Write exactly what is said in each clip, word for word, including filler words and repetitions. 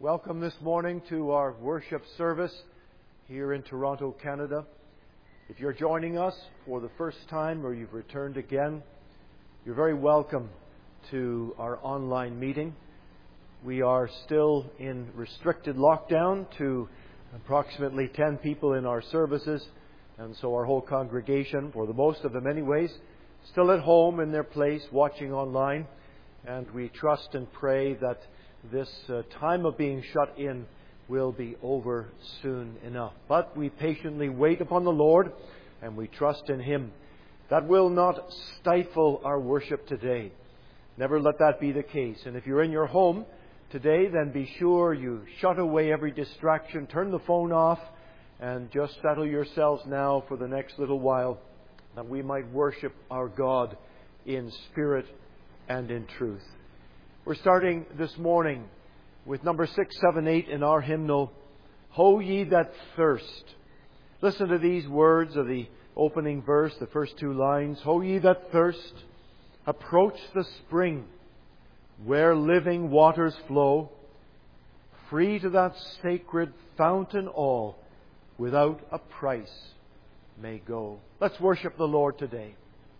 Welcome this morning to our worship service here in Toronto, Canada. If you're joining us for the first time or you've returned again, you're very welcome to our online meeting. We are still in restricted lockdown to approximately ten people in our services, and so our whole congregation, for the most of them anyways, still at home in their place watching online, and we trust and pray that this uh, time of being shut in will be over soon enough. But we patiently wait upon the Lord and we trust in Him. That will not stifle our worship today. Never let that be the case. And if you're in your home today, then be sure you shut away every distraction, turn the phone off, and just settle yourselves now for the next little while, that we might worship our God in spirit and in truth. We're starting this morning with number six seven eight in our hymnal, Ho Ye That Thirst. Listen to these words of the opening verse, the first two lines. Ho ye that thirst, approach the spring, where living waters flow. Free to that sacred fountain all, without a price may go. Let's worship the Lord today.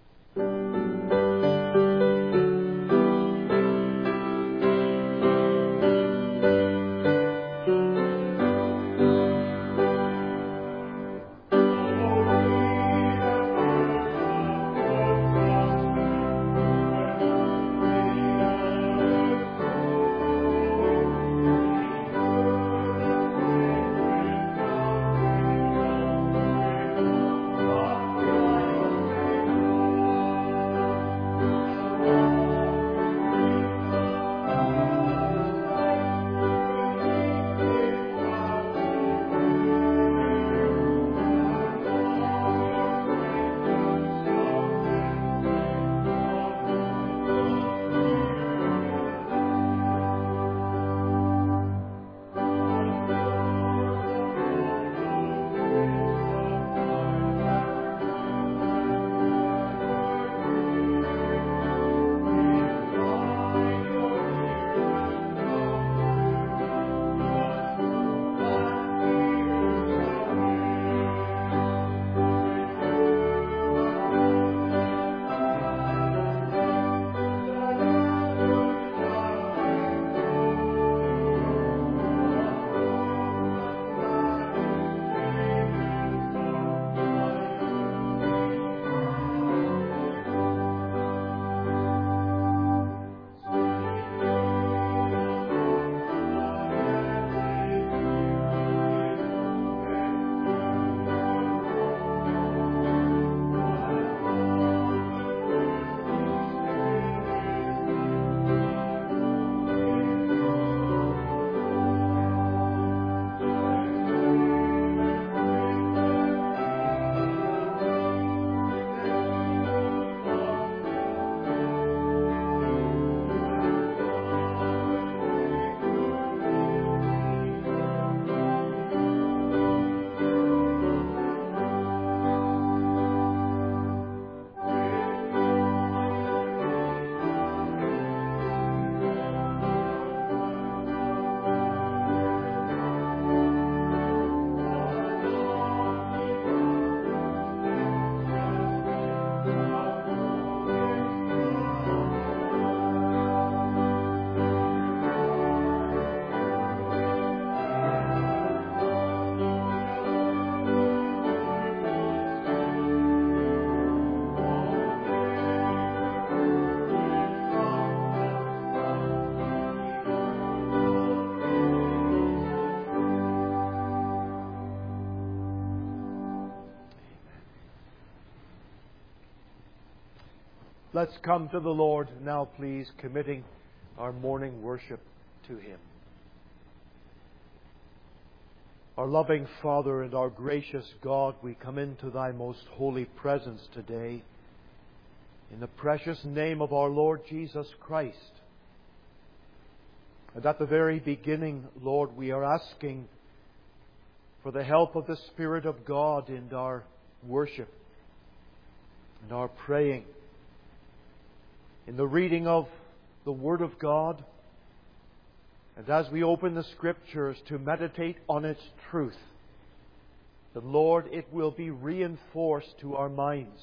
Let's come to the Lord now, please, committing our morning worship to Him. Our loving Father and our gracious God, we come into Thy most holy presence today in the precious name of our Lord Jesus Christ. And at the very beginning, Lord, we are asking for the help of the Spirit of God in our worship and our praying, in the reading of the Word of God, And as we open the Scriptures to meditate on its truth, that, Lord, it will be reinforced to our minds.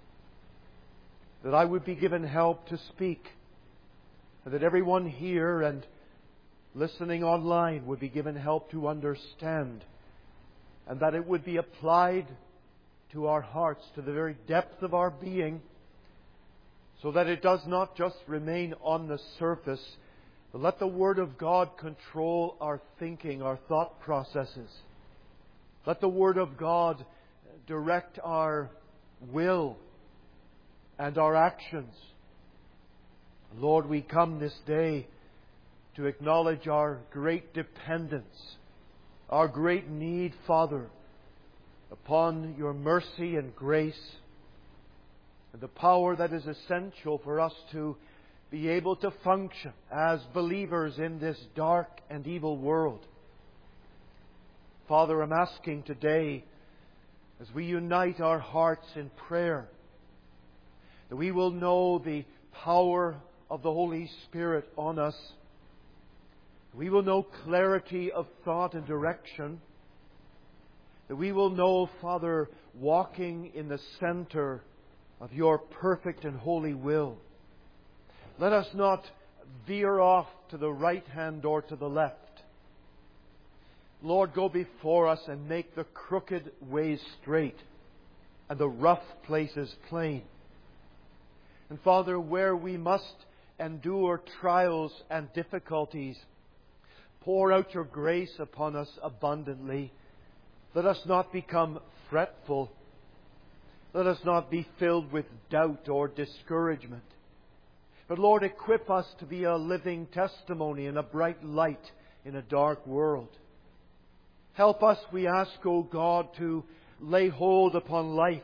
That I would be given help to speak. And that everyone here and listening online would be given help to understand. And that it would be applied to our hearts, to the very depth of our being, so that it does not just remain on the surface, but let the Word of God control our thinking, our thought processes. Let the Word of God direct our will and our actions. Lord, we come this day to acknowledge our great dependence, our great need, Father, upon Your mercy and grace, and the power that is essential for us to be able to function as believers in this dark and evil world. Father, I'm asking today, as we unite our hearts in prayer, that we will know the power of the Holy Spirit on us. We will know clarity of thought and direction. That we will know, Father, walking in the center of Your perfect and holy will. Let us not veer off to the right hand or to the left. Lord, go before us and make the crooked ways straight and the rough places plain. And Father, where we must endure trials and difficulties, pour out Your grace upon us abundantly. Let us not become fretful. Let us not be filled with doubt or discouragement. But Lord, equip us to be a living testimony and a bright light in a dark world. Help us, we ask, O God, to lay hold upon life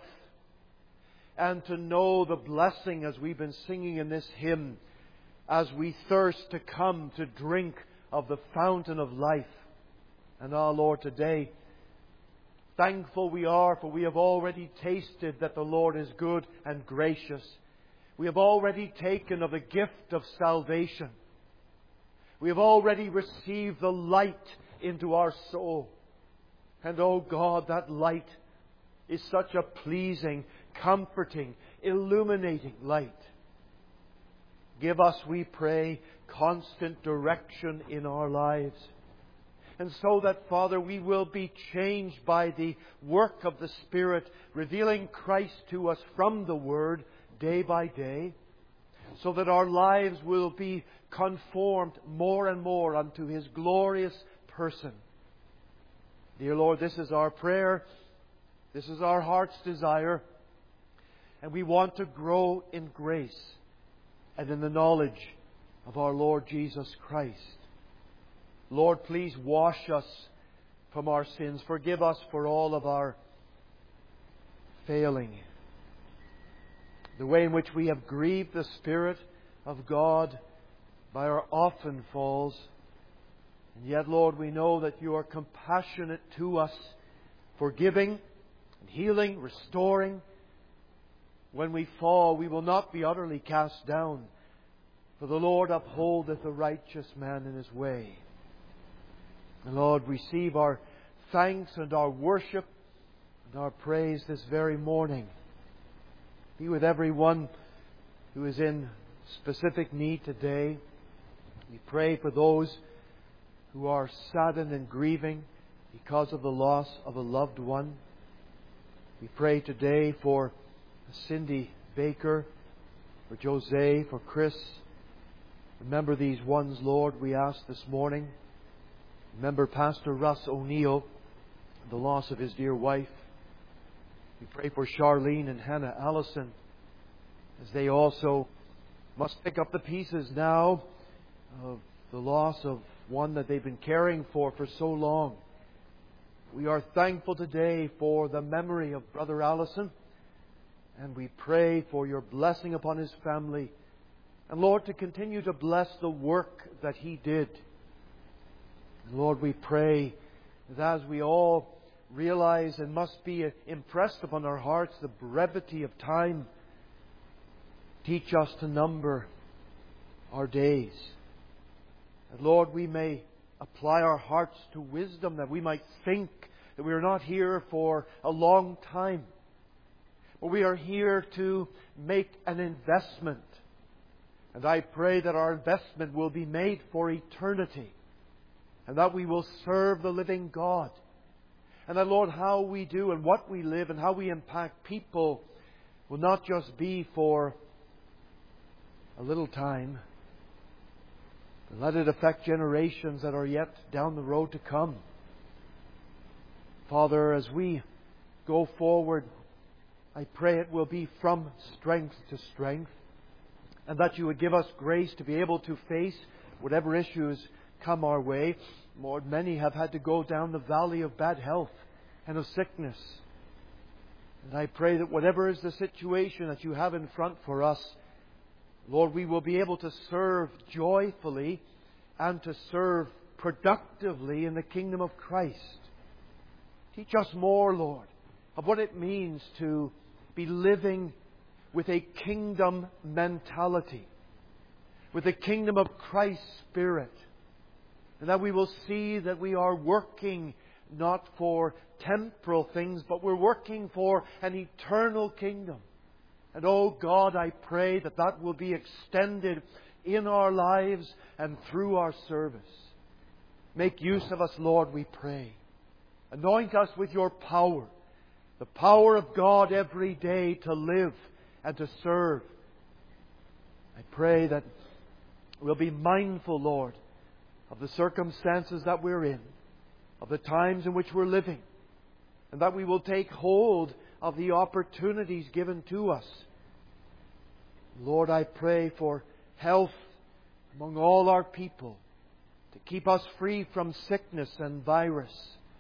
and to know the blessing, as we've been singing in this hymn, as we thirst to come to drink of the fountain of life. And our Lord, today, thankful we are, for we have already tasted that the Lord is good and gracious. We have already taken of the gift of salvation. We have already received the light into our soul. And oh God, that light is such a pleasing, comforting, illuminating light. Give us, we pray, constant direction in our lives. And so that, Father, we will be changed by the work of the Spirit, revealing Christ to us from the Word day by day, so that our lives will be conformed more and more unto His glorious person. Dear Lord, this is our prayer. This is our heart's desire. And we want to grow in grace and in the knowledge of our Lord Jesus Christ. Lord, please wash us from our sins. Forgive us for all of our failing. The way in which we have grieved the Spirit of God by our often falls. And yet, Lord, we know that You are compassionate to us, forgiving and healing, restoring. When we fall, we will not be utterly cast down, for the Lord upholdeth the righteous man in his way. And Lord, receive our thanks and our worship and our praise this very morning. Be with everyone who is in specific need today. We pray for those who are saddened and grieving because of the loss of a loved one. We pray today for Cindy Baker, for Jose, for Chris. Remember these ones, Lord, we ask this morning. Remember Pastor Russ O'Neill, the loss of his dear wife. We pray for Charlene and Hannah Allison, as they also must pick up the pieces now of the loss of one that they've been caring for for so long. We are thankful today for the memory of Brother Allison, and we pray for Your blessing upon his family. And Lord, to continue to bless the work that he did. And Lord, we pray that as we all realize and must be impressed upon our hearts the brevity of time, teach us to number our days, And Lord, we may apply our hearts to wisdom, that we might think that we are not here for a long time, but we are here to make an investment. And I pray that our investment will be made for eternity, and that we will serve the living God. And that, Lord, how we do and what we live and how we impact people will not just be for a little time, but let it affect generations that are yet down the road to come. Father, as we go forward, I pray it will be from strength to strength, and that You would give us grace to be able to face whatever issues come our way. Lord, many have had to go down the valley of bad health and of sickness. And I pray that whatever is the situation that You have in front for us, Lord, we will be able to serve joyfully and to serve productively in the kingdom of Christ. Teach us more, Lord, of what it means to be living with a kingdom mentality, with the kingdom of Christ's Spirit, and that we will see that we are working not for temporal things, but we're working for an eternal kingdom. And oh God, I pray that that will be extended in our lives and through our service. Make use of us, Lord, we pray. Anoint us with Your power, the power of God every day to live and to serve. I pray that we'll be mindful, Lord, of the circumstances that we're in, of the times in which we're living, and that we will take hold of the opportunities given to us. Lord, I pray for health among all our people, to keep us free from sickness and virus.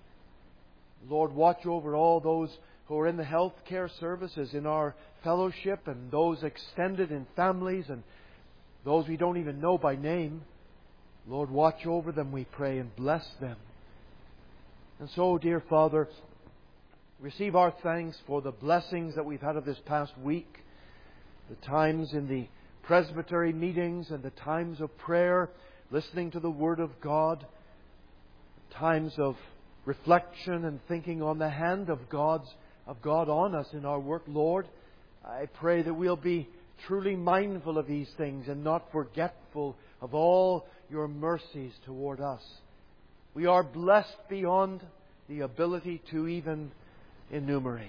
Lord, watch over all those who are in the health care services in our fellowship, and those extended in families, and those we don't even know by name. Lord, watch over them, we pray, and bless them. And so, dear Father, receive our thanks for the blessings that we've had of this past week, the times in the presbytery meetings and the times of prayer, listening to the Word of God, times of reflection and thinking on the hand of God's of God on us in our work. Lord, I pray that we'll be truly mindful of these things and not forgetful of all Your mercies toward us. We are blessed beyond the ability to even enumerate.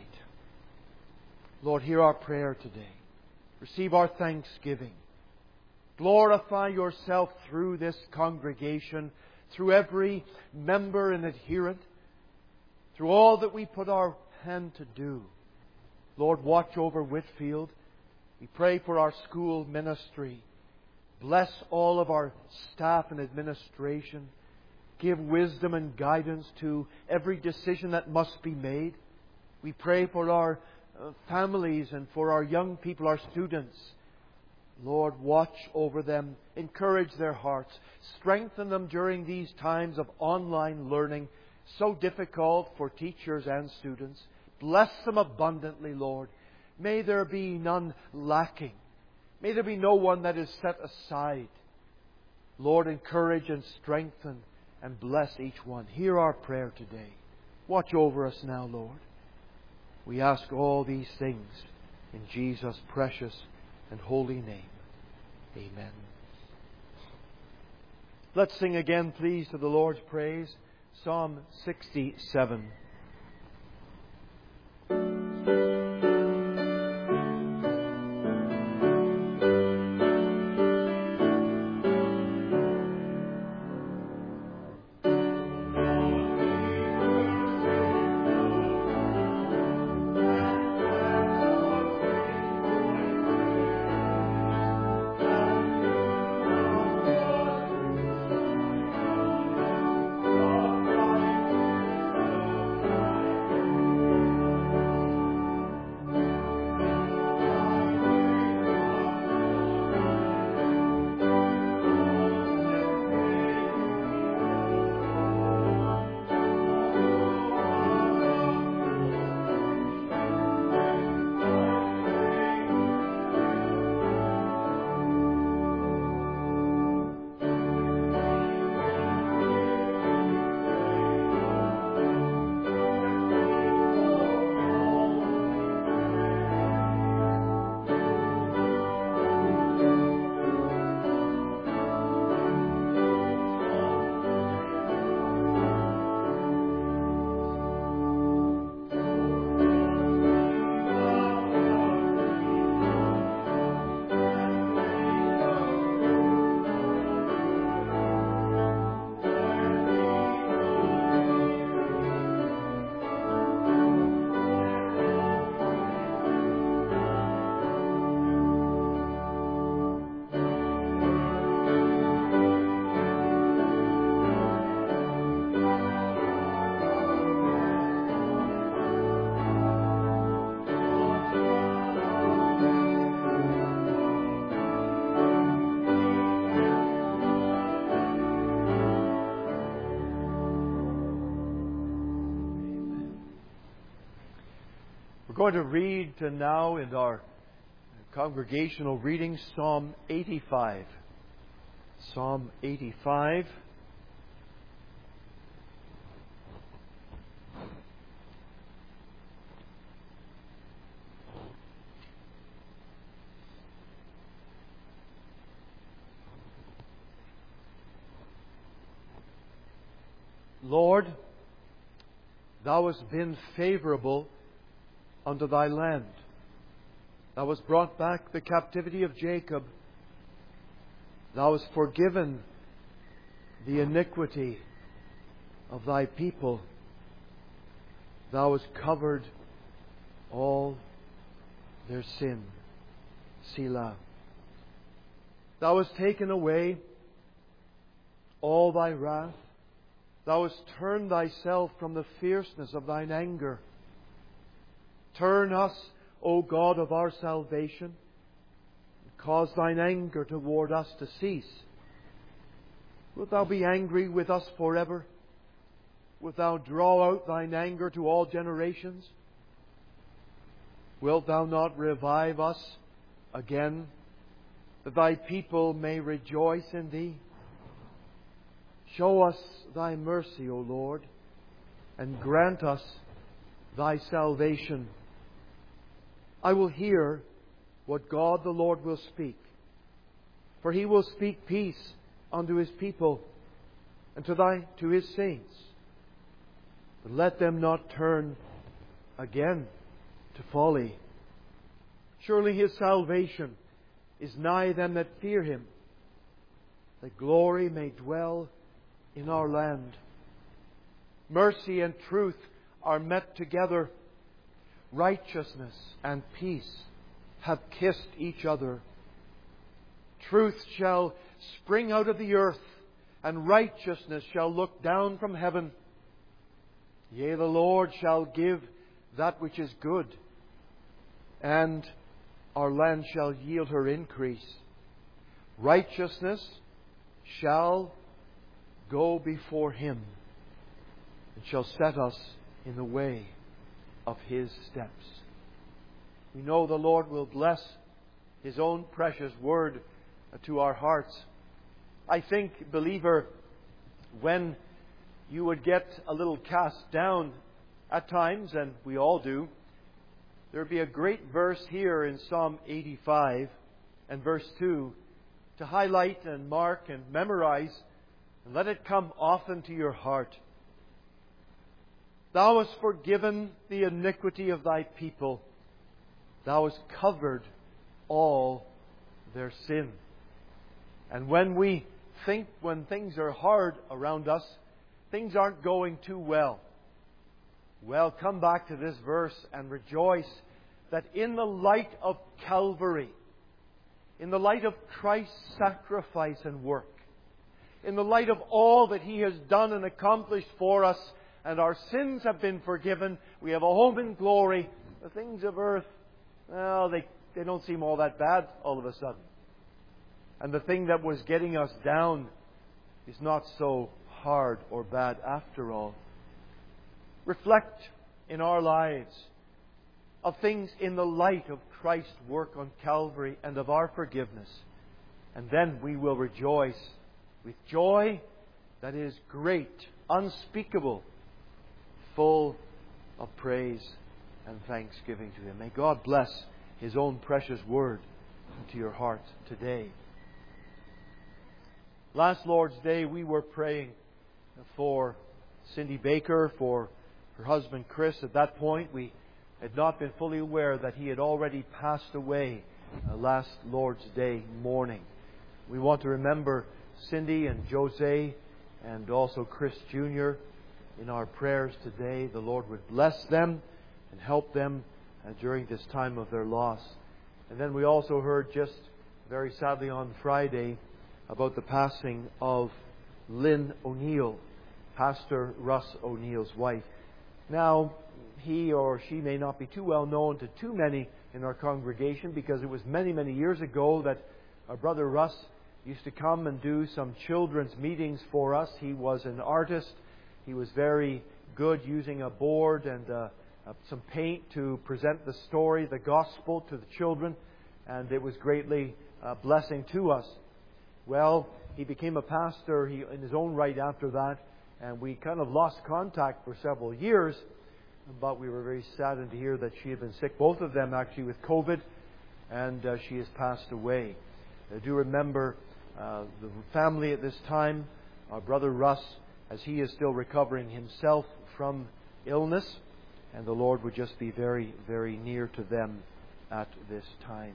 Lord, hear our prayer today. Receive our thanksgiving. Glorify Yourself through this congregation, through every member and adherent, through all that we put our hand to do. Lord, watch over Whitfield. We pray for our school ministry. Bless all of our staff and administration. Give wisdom and guidance to every decision that must be made. We pray for our families and for our young people, our students. Lord, watch over them. Encourage their hearts. Strengthen them during these times of online learning, so difficult for teachers and students. Bless them abundantly, Lord. May there be none lacking. May there be no one that is set aside. Lord, encourage and strengthen and bless each one. Hear our prayer today. Watch over us now, Lord. We ask all these things in Jesus' precious and holy name. Amen. Let's sing again, please, to the Lord's praise. Psalm sixty-seven. We're going to read now in our congregational reading Psalm eighty-five. Psalm eighty-five. Lord, Thou hast been favourable unto Thy land. Thou hast brought back the captivity of Jacob. Thou hast forgiven the iniquity of Thy people. Thou hast covered all their sin. Selah. Thou hast taken away all Thy wrath. Thou hast turned Thyself from the fierceness of Thine anger. Turn us, O God of our salvation, and cause Thine anger toward us to cease. Wilt Thou be angry with us forever? Wilt Thou draw out Thine anger to all generations? Wilt Thou not revive us again, that Thy people may rejoice in Thee? Show us Thy mercy, O Lord, and grant us Thy salvation. I will hear what God the Lord will speak, for He will speak peace unto His people and to thy to His saints. But let them not turn again to folly. Surely His salvation is nigh them that fear Him, that glory may dwell in our land. Mercy and truth are met together. Righteousness and peace have kissed each other. Truth shall spring out of the earth, and righteousness shall look down from heaven. Yea, the Lord shall give that which is good, and our land shall yield her increase. Righteousness shall go before Him, and shall set us in the way of His steps. We know the Lord will bless His own precious word to our hearts. I think, believer, when you would get a little cast down at times, and we all do, there would be a great verse here in Psalm eighty-five and verse two to highlight and mark and memorize, and let it come often to your heart. Thou hast forgiven the iniquity of Thy people. Thou hast covered all their sin. And when we think, when things are hard around us, things aren't going too well, well, come back to this verse and rejoice that in the light of Calvary, in the light of Christ's sacrifice and work, in the light of all that He has done and accomplished for us, and our sins have been forgiven, we have a home in glory. The things of earth, well, they, they don't seem all that bad all of a sudden. And the thing that was getting us down is not so hard or bad after all. Reflect in our lives of things in the light of Christ's work on Calvary and of our forgiveness. And then we will rejoice with joy that is great, unspeakable, full of praise and thanksgiving to Him. May God bless His own precious word into your heart today. Last Lord's Day we were praying for Cindy Baker, for her husband Chris. At that point we had not been fully aware that he had already passed away uh, last Lord's Day morning. We want to remember Cindy and Jose and also Chris Junior in our prayers today. The Lord would bless them and help them uh, during this time of their loss. And then we also heard just very sadly on Friday about the passing of Lynn O'Neill, Pastor Russ O'Neill's wife. Now, he or she may not be too well known to too many in our congregation, because it was many, many years ago that our brother Russ used to come and do some children's meetings for us. He was an artist. He was very good using a board and a, uh, some paint to present the story, the gospel to the children, and it was greatly a blessing to us. Well, he became a pastor he, in his own right after that, and we kind of lost contact for several years, but we were very saddened to hear that she had been sick, both of them actually with COVID, and uh, she has passed away. I do remember uh, the family at this time, our brother Russ, as he is still recovering himself from illness, and the Lord would just be very, very near to them at this time.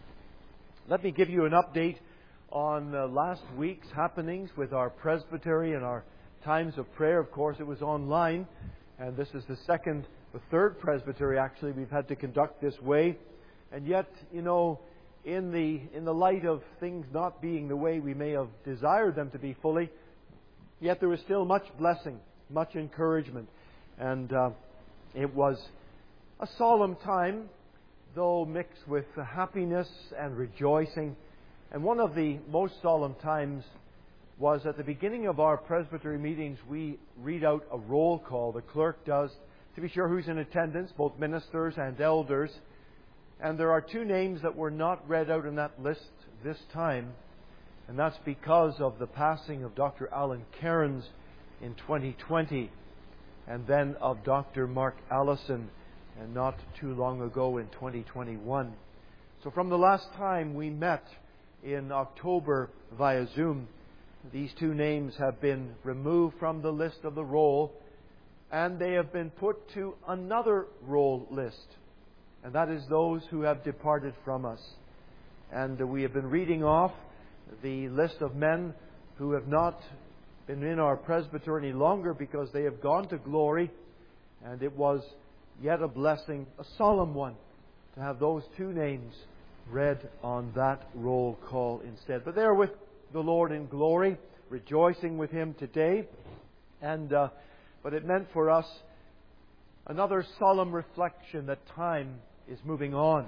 Let me give you an update on uh, last week's happenings with our presbytery and our times of prayer. Of course, it was online, and this is the second, the third presbytery actually we've had to conduct this way. And yet, you know, in the in the light of things not being the way we may have desired them to be fully, yet there was still much blessing, much encouragement, and uh, it was a solemn time, though mixed with happiness and rejoicing. And one of the most solemn times was at the beginning of our presbytery meetings, we read out a roll call. The clerk does, to be sure who's in attendance, both ministers and elders. And there are two names that were not read out in that list this time, and that's because of the passing of Doctor Alan Cairns in twenty twenty, and then of Doctor Mark Allison, and not too long ago in twenty twenty-one. So from the last time we met in October via Zoom, these two names have been removed from the list of the roll, and they have been put to another roll list, and that is those who have departed from us. And we have been reading off the list of men who have not been in our presbytery any longer because they have gone to glory, and it was yet a blessing, a solemn one, to have those two names read on that roll call instead. But they are with the Lord in glory, rejoicing with Him today. And uh, but it meant for us another solemn reflection that time is moving on.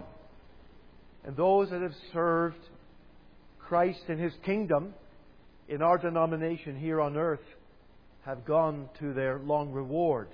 And those that have served Christ in His kingdom in our denomination here on earth have gone to their long reward.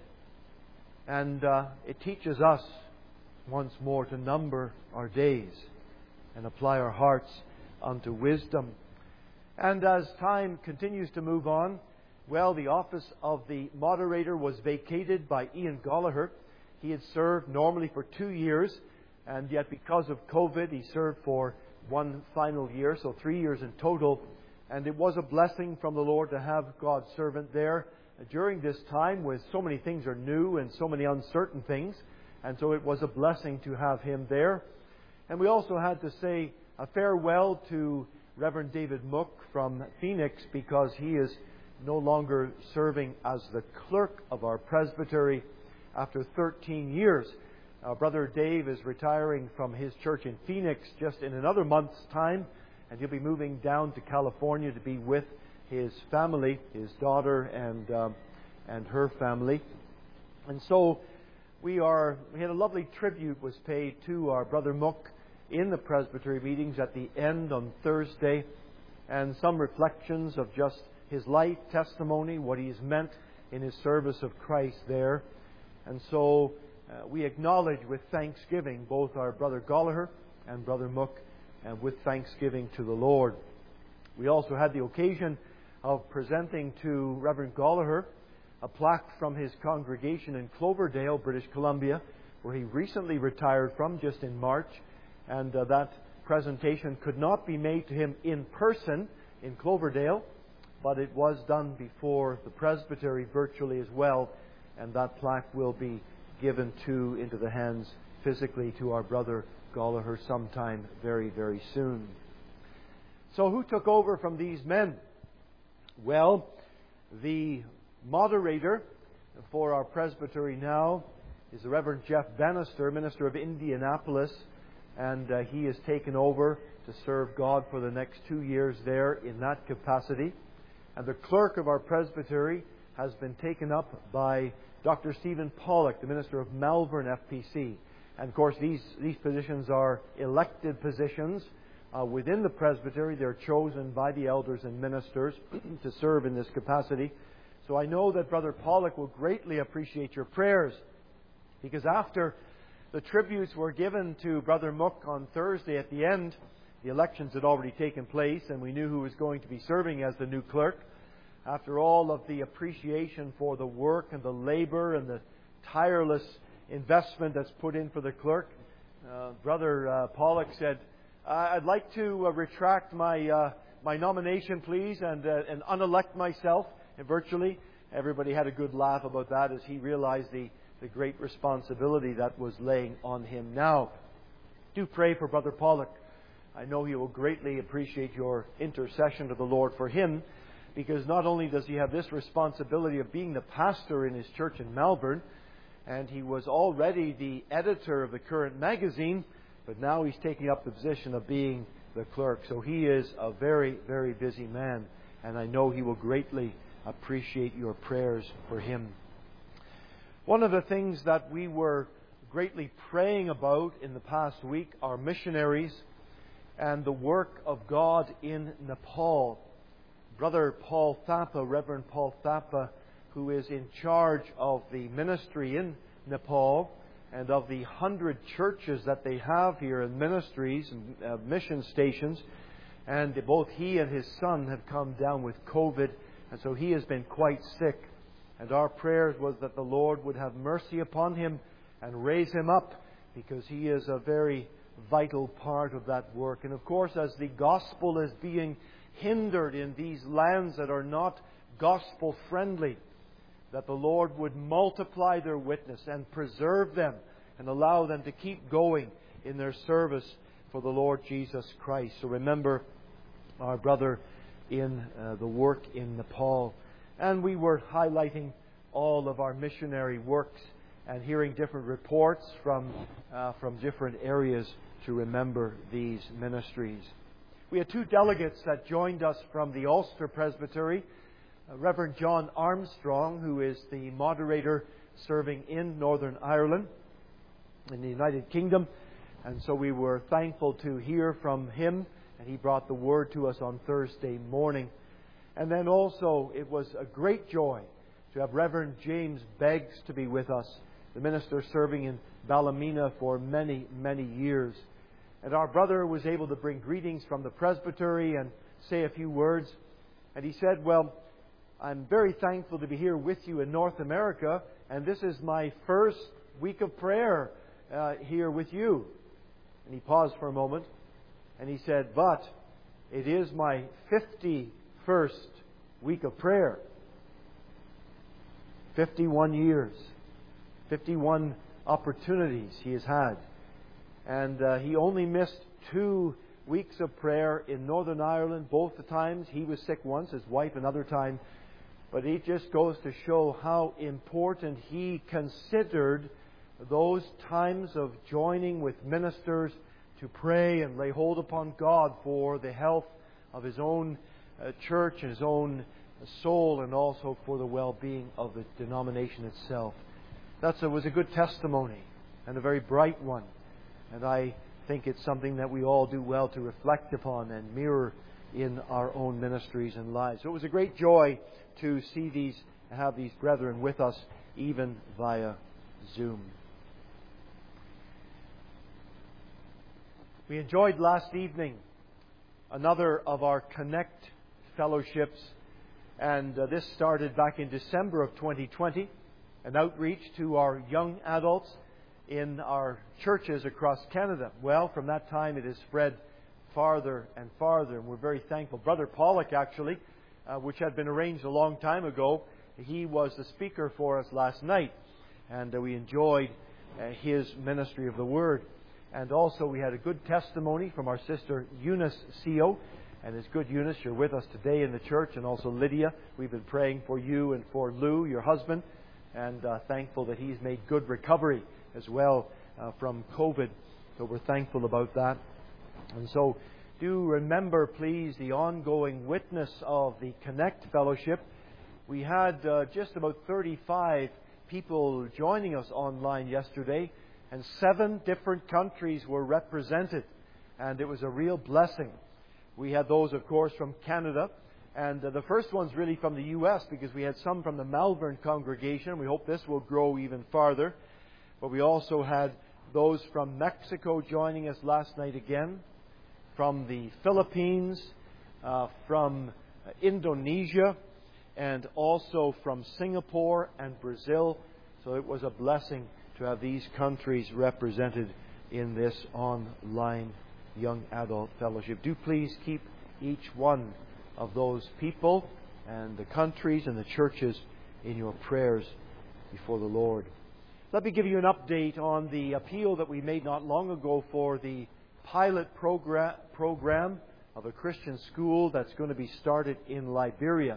And uh, it teaches us once more to number our days and apply our hearts unto wisdom. And as time continues to move on, well, the office of the moderator was vacated by Ian Gallagher. He had served normally for two years, and yet because of COVID, he served for one final year, so three years in total. And it was a blessing from the Lord to have God's servant there during this time when so many things are new and so many uncertain things. And so it was a blessing to have him there. And we also had to say a farewell to Reverend David Mook from Phoenix, because he is no longer serving as the clerk of our presbytery after thirteen years. Uh, Brother Dave is retiring from his church in Phoenix just in another month's time, and he'll be moving down to California to be with his family, his daughter and um, and her family. And so we are. We had a lovely tribute was paid to our Brother Mook in the presbytery meetings at the end on Thursday, and some reflections of just his life, testimony, what he's meant in his service of Christ there. And so uh, we acknowledge with thanksgiving both our Brother Gallagher and Brother Mook, and with thanksgiving to the Lord. We also had the occasion of presenting to Reverend Gallagher a plaque from his congregation in Cloverdale, British Columbia, where he recently retired from just in March. And uh, that presentation could not be made to him in person in Cloverdale, but it was done before the presbytery virtually as well. And that plaque will be given to into the hands physically to our Brother Gallagher sometime very, very soon. So who took over from these men? Well, the moderator for our presbytery now is the Reverend Jeff Bannister, minister of Indianapolis, and uh, he has taken over to serve God for the next two years there in that capacity. And the clerk of our presbytery has been taken up by Doctor Stephen Pollock, the minister of Malvern F P C. And of course, these, these positions are elected positions uh, within the presbytery. They're chosen by the elders and ministers to serve in this capacity. So I know that Brother Pollock will greatly appreciate your prayers Because after the tributes were given to Brother Mook on Thursday at the end, the elections had already taken place and we knew who was going to be serving as the new clerk. After all of the appreciation for the work and the labor and the tireless investment that's put in for the clerk, uh, Brother uh, Pollock said, I'd like to uh, retract my uh, my nomination, please, and, uh, and unelect myself. And virtually everybody had a good laugh about that as he realized the, the great responsibility that was laying on him now. Do pray for Brother Pollock. I know he will greatly appreciate your intercession to the Lord for him, because not only does he have this responsibility of being the pastor in his church in Melbourne, and he was already the editor of the Current magazine, but now he's taking up the position of being the clerk. So he is a very, very busy man, and I know he will greatly appreciate your prayers for him. One of the things that we were greatly praying about in the past week are missionaries and the work of God in Nepal. Brother Paul Thapa, Reverend Paul Thapa, who is in charge of the ministry in Nepal and of the hundred churches that they have here and ministries and uh, mission stations, and both he and his son have come down with COVID, and so he has been quite sick. And our prayers was that the Lord would have mercy upon him and raise him up, because he is a very vital part of that work. And of course, as the gospel is being hindered in these lands that are not gospel friendly, that the Lord would multiply their witness and preserve them and allow them to keep going in their service for the Lord Jesus Christ. So remember our brother in uh, the work in Nepal. And we were highlighting all of our missionary works and hearing different reports from, uh, from different areas to remember these ministries. We had two delegates that joined us from the Ulster Presbytery. Uh, Reverend John Armstrong, who is the moderator serving in Northern Ireland, in the United Kingdom. And so we were thankful to hear from him, and he brought the word to us on Thursday morning. And then also it was a great joy to have Reverend James Beggs to be with us, the minister serving in Ballymena for many, many years. And our brother was able to bring greetings from the presbytery and say a few words. And he said, well, I'm very thankful to be here with you in North America, and this is my first week of prayer uh, here with you. And he paused for a moment, and he said, but it is my fifty-first week of prayer. fifty-one years. fifty-one opportunities he has had. And uh, he only missed two weeks of prayer in Northern Ireland, both the times. He was sick once, his wife another time. But it just goes to show how important he considered those times of joining with ministers to pray and lay hold upon God for the health of his own uh, church and his own soul, and also for the well-being of the denomination itself. That was a good testimony and a very bright one. And I think it's something that we all do well to reflect upon and mirror in our own ministries and lives. So it was a great joy to see these, have these brethren with us, even via Zoom. We enjoyed last evening another of our Connect fellowships, and uh, this started back in December of twenty twenty, an outreach to our young adults in our churches across Canada. Well, from that time it has spread farther and farther, and we're very thankful. Brother Pollock, actually, uh, which had been arranged a long time ago, he was the speaker for us last night, and uh, we enjoyed uh, his ministry of the Word. And also we had a good testimony from our sister Eunice Seo. And it's good, Eunice, you're with us today in the church, and also Lydia. We've been praying for you and for Lou, your husband, and uh, thankful that he's made good recovery as well uh, from COVID. So we're thankful about that. And so do remember, please, the ongoing witness of the Connect Fellowship. We had uh, just about thirty-five people joining us online yesterday, and seven different countries were represented, and it was a real blessing. We had those, of course, from Canada, and uh, the first one's really from the U S, because we had some from the Malvern congregation. We hope this will grow even farther. But we also had those from Mexico joining us last night again, from the Philippines, uh, from Indonesia, and also from Singapore and Brazil. So it was a blessing to have these countries represented in this online young adult fellowship. Do please keep each one of those people and the countries and the churches in your prayers before the Lord. Let me give you an update on the appeal that we made not long ago for the pilot program, program of a Christian school that's going to be started in Liberia.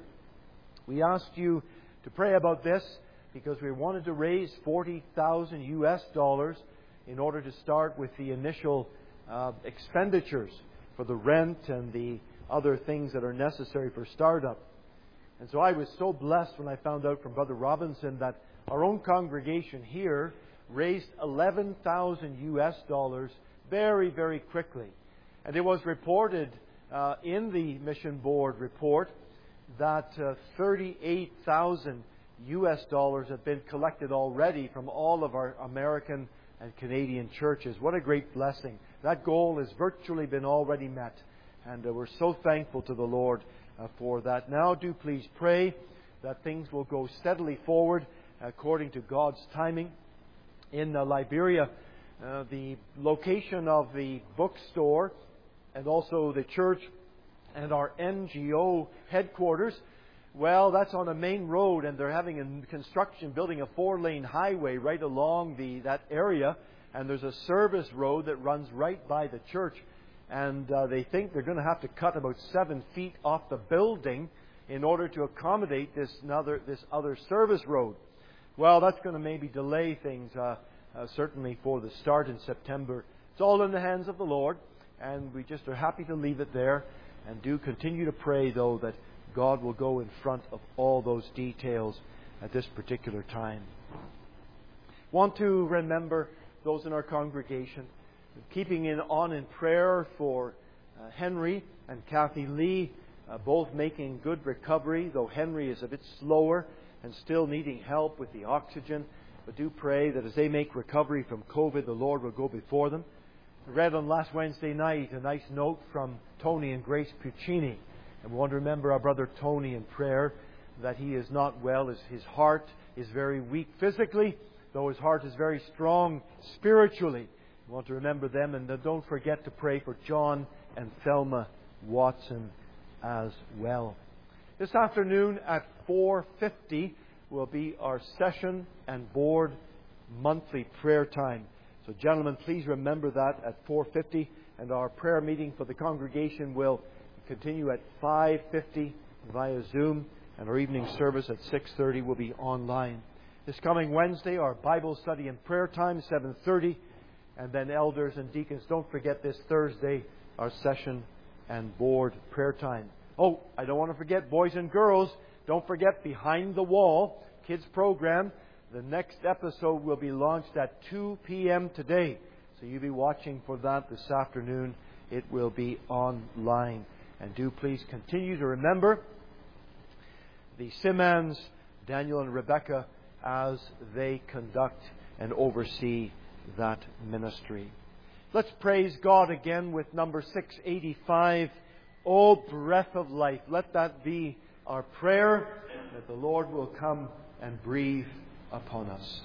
We asked you to pray about this because we wanted to raise forty thousand U S dollars in order to start with the initial uh, expenditures for the rent and the other things that are necessary for startup. And so I was so blessed when I found out from Brother Robinson that our own congregation here raised eleven thousand U S dollars very, very quickly. And it was reported uh, in the Mission Board report that uh, thirty-eight thousand U S dollars have been collected already from all of our American and Canadian churches. What a great blessing. That goal has virtually been already met. And uh, we're so thankful to the Lord uh, for that. Now do please pray that things will go steadily forward according to God's timing. In uh, Liberia, uh, the location of the bookstore and also the church and our N G O headquarters, well, that's on a main road, and they're having a construction, building a four-lane highway right along the that area, and there's a service road that runs right by the church, and uh, they think they're going to have to cut about seven feet off the building in order to accommodate this other this other service road. Well, that's going to maybe delay things, uh, uh, certainly for the start in September. It's all in the hands of the Lord, and we just are happy to leave it there. And do continue to pray, though, that God will go in front of all those details at this particular time. Want to remember those in our congregation, keeping in on in prayer for uh, Henry and Kathy Lee, uh, both making good recovery, though Henry is a bit slower and still needing help with the oxygen. But do pray that as they make recovery from COVID, the Lord will go before them. I read on last Wednesday night a nice note from Tony and Grace Puccini. And we want to remember our brother Tony in prayer, that he is not well, as his heart is very weak physically, though his heart is very strong spiritually. We want to remember them, and don't forget to pray for John and Thelma Watson as well. This afternoon at four fifty will be our session and board monthly prayer time. So, gentlemen, please remember that at four fifty, and our prayer meeting for the congregation will continue at five fifty via Zoom, and our evening service at six thirty will be online. This coming Wednesday, our Bible study and prayer time, seven thirty, and then elders and deacons. Don't forget this Thursday, our session and board prayer time. Oh, I don't want to forget boys and girls. Don't forget Behind the Wall, kids program. The next episode will be launched at two p.m. today. So you'll be watching for that this afternoon. It will be online. And do please continue to remember the Simmons, Daniel and Rebecca, as they conduct and oversee that ministry. Let's praise God again with number six eighty-five, O Breath of Life. Let that be our prayer, that the Lord will come and breathe upon us.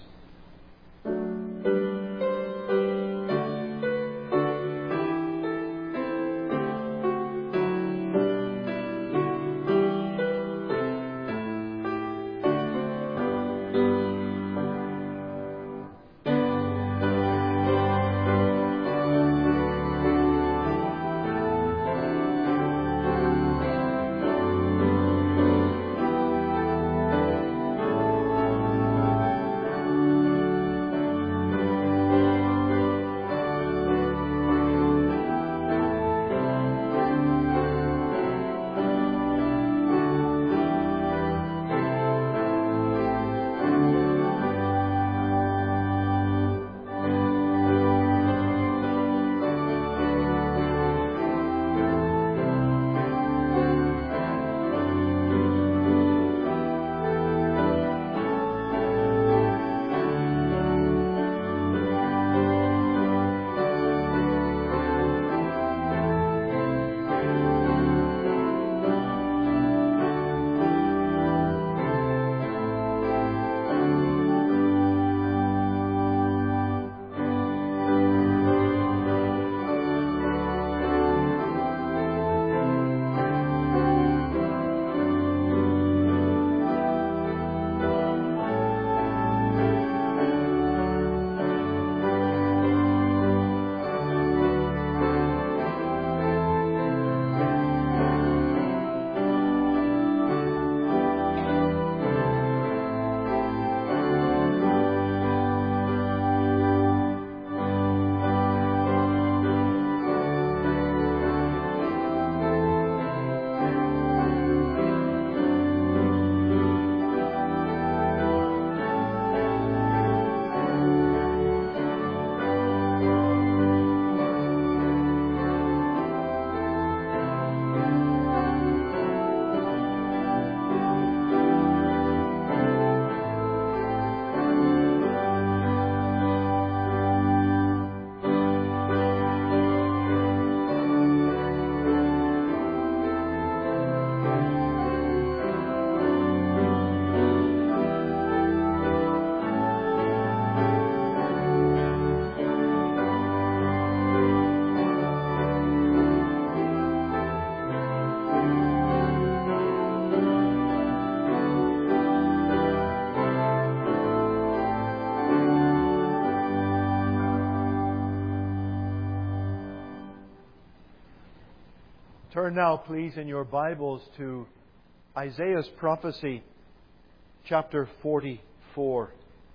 Turn now, please, in your Bibles to Isaiah's prophecy, chapter forty-four.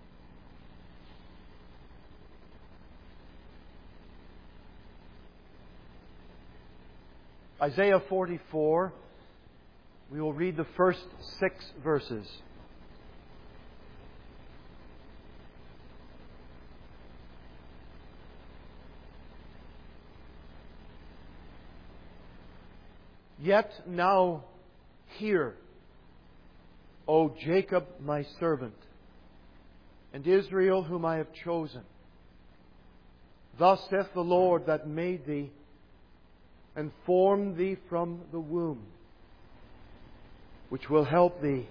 Isaiah forty-four, we will read the first six verses. Yet now hear, O Jacob my servant, and Israel whom I have chosen. Thus saith the Lord that made thee, and formed thee from the womb, which will help thee.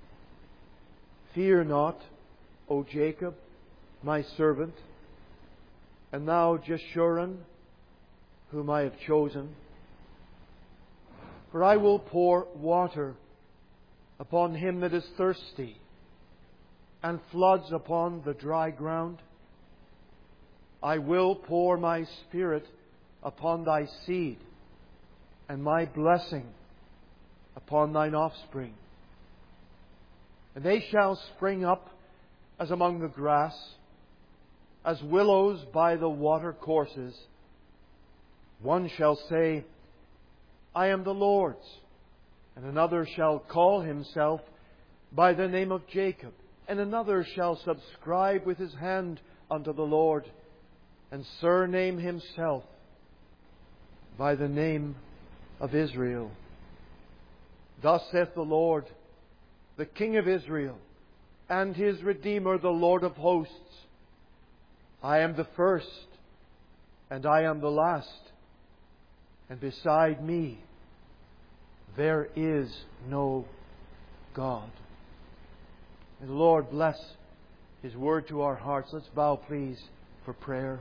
Fear not, O Jacob, my servant, and thou Jeshurun, whom I have chosen. For I will pour water upon him that is thirsty, and floods upon the dry ground. I will pour my Spirit upon thy seed, and my blessing upon thine offspring. And they shall spring up as among the grass, as willows by the water courses. One shall say, I am the Lord's, and another shall call himself by the name of Jacob, and another shall subscribe with his hand unto the Lord, and surname himself by the name of Israel. Thus saith the Lord, the King of Israel, and his Redeemer, the Lord of hosts. I am the first, and I am the last, and beside me there is no God. May the Lord bless His word to our hearts. Let's bow, please, for prayer.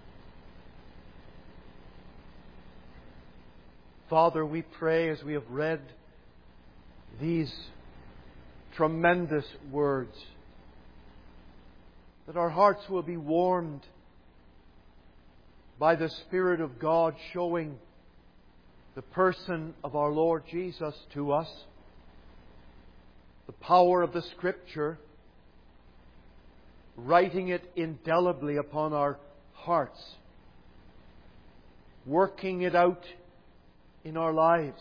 Father, we pray as we have read these tremendous words, that our hearts will be warmed by the Spirit of God showing the person of our Lord Jesus to us, the power of the Scripture, writing it indelibly upon our hearts, working it out in our lives,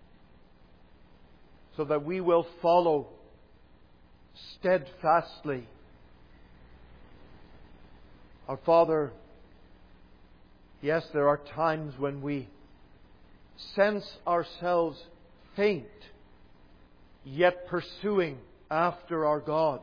so that we will follow steadfastly. Our Father, yes, there are times when we sense ourselves faint, yet pursuing after our God.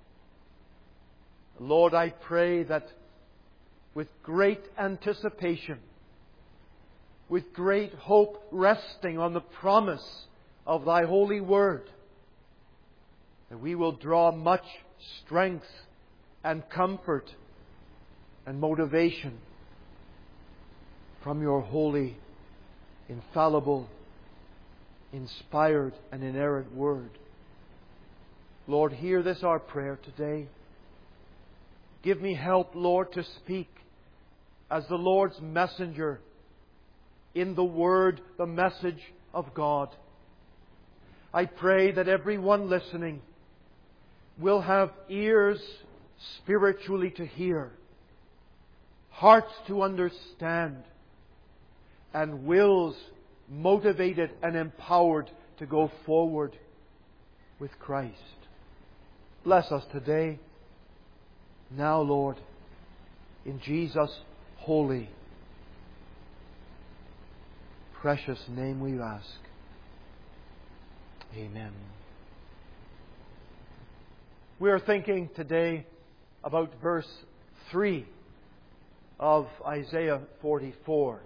Lord, I pray that with great anticipation, with great hope resting on the promise of Thy holy word, that we will draw much strength and comfort and motivation from Your holy, infallible, inspired and inerrant word. Lord, hear this our prayer today. Give me help, Lord, to speak as the Lord's messenger in the word, the message of God. I pray that everyone listening will have ears spiritually to hear, hearts to understand, and wills motivated and empowered to go forward with Christ. Bless us today. Now, Lord, in Jesus' holy, precious name we ask. Amen. We are thinking today about verse three of Isaiah forty-four.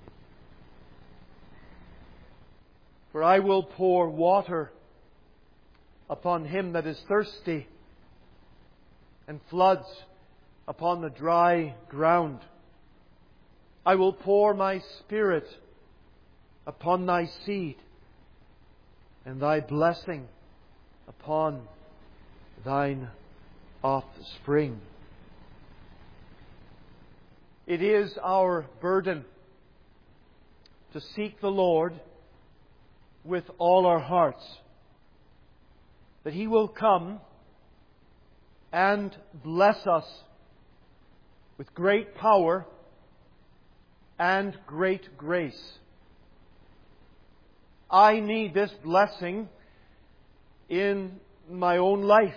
For I will pour water upon him that is thirsty, and floods upon the dry ground. I will pour my Spirit upon thy seed, and thy blessing upon thine offspring. It is our burden to seek the Lord with all our hearts that He will come and bless us with great power and great grace. I need this blessing in my own life.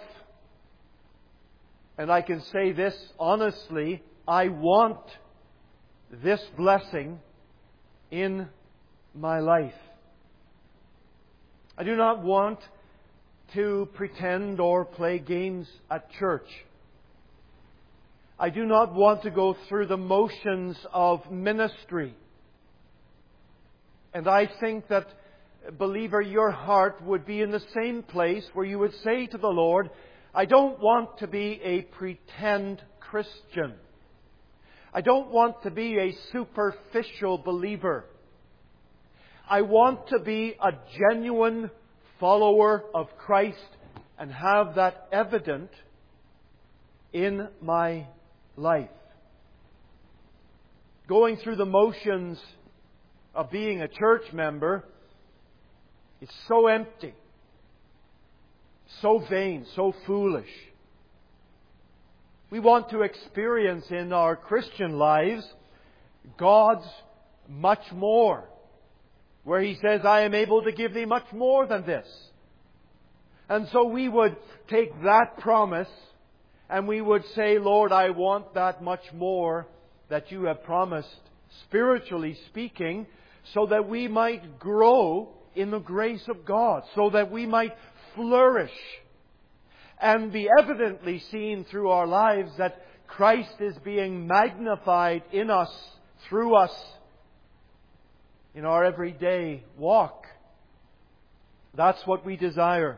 And I can say this honestly, I want this blessing in my life. I do not want to pretend or play games at church. I do not want to go through the motions of ministry. And I think that, believer, your heart would be in the same place where you would say to the Lord, I don't want to be a pretend Christian. I don't want to be a superficial believer. I want to be a genuine follower of Christ and have that evident in my life. Going through the motions of being a church member is so empty, so vain, so foolish. We want to experience in our Christian lives God's much more, where He says, I am able to give thee much more than this. And so we would take that promise and we would say, Lord, I want that much more that You have promised, spiritually speaking, so that we might grow in the grace of God, so that we might flourish and be evidently seen through our lives that Christ is being magnified in us, through us, in our everyday walk. That's what we desire.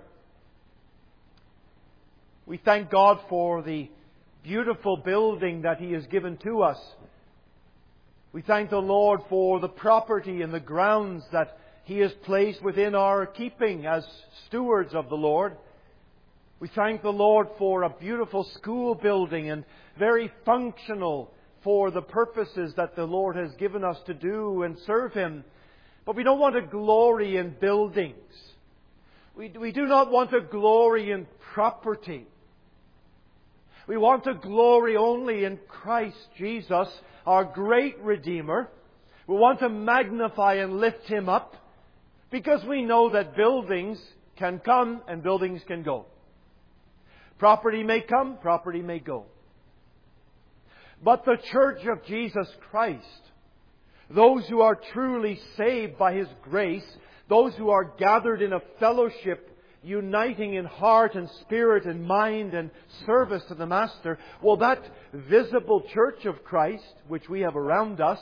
We thank God for the beautiful building that He has given to us. We thank the Lord for the property and the grounds that He has placed within our keeping as stewards of the Lord. We thank the Lord for a beautiful school building and very functional for the purposes that the Lord has given us to do and serve Him. But we don't want to glory in buildings. We, we do not want to glory in property. We want to glory only in Christ Jesus, our great Redeemer. We want to magnify and lift Him up because we know that buildings can come and buildings can go. Property may come, property may go. But the Church of Jesus Christ, those who are truly saved by His grace, those who are gathered in a fellowship, uniting in heart and spirit and mind and service to the Master, well, that visible Church of Christ, which we have around us,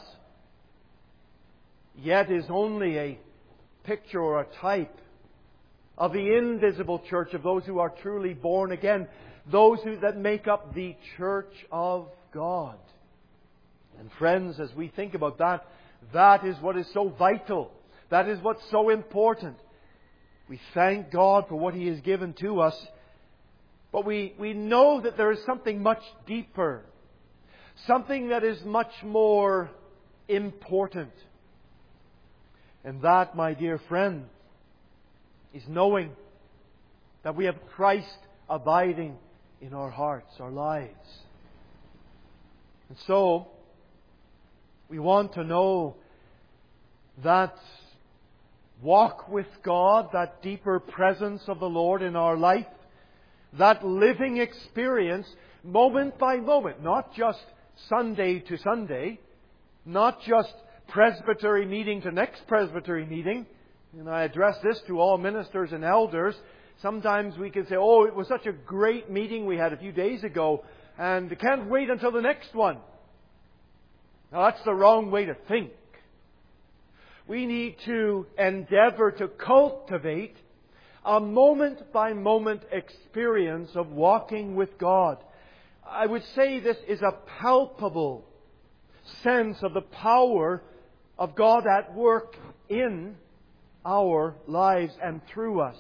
yet is only a picture or a type of the invisible church of those who are truly born again, those who that make up the Church of God. And friends, as we think about that, that is what is so vital. That is what's so important. We thank God for what He has given to us, but we, we know that there is something much deeper, something that is much more important. And that, my dear friend, is knowing that we have Christ abiding in our hearts, our lives. And so, we want to know that walk with God, that deeper presence of the Lord in our life, that living experience, moment by moment, not just Sunday to Sunday, not just presbytery meeting to next presbytery meeting. And I address this to all ministers and elders. Sometimes we can say, oh, it was such a great meeting we had a few days ago, and I can't wait until the next one. Now, that's the wrong way to think. We need to endeavor to cultivate a moment-by-moment experience of walking with God. I would say this is a palpable sense of the power of God at work in our lives and through us.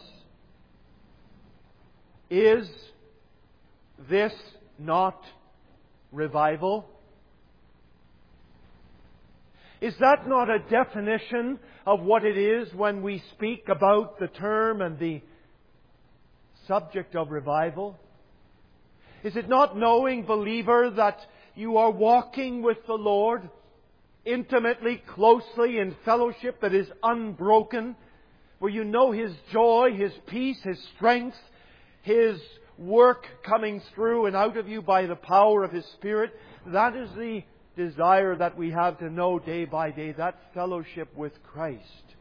Is this not revival? Is that not a definition of what it is when we speak about the term and the subject of revival? Is it not knowing, believer, that you are walking with the Lord intimately, closely, in fellowship that is unbroken, where you know His joy, His peace, His strength, His work coming through and out of you by the power of His Spirit? That is the desire that we have to know day by day, that fellowship with Christ.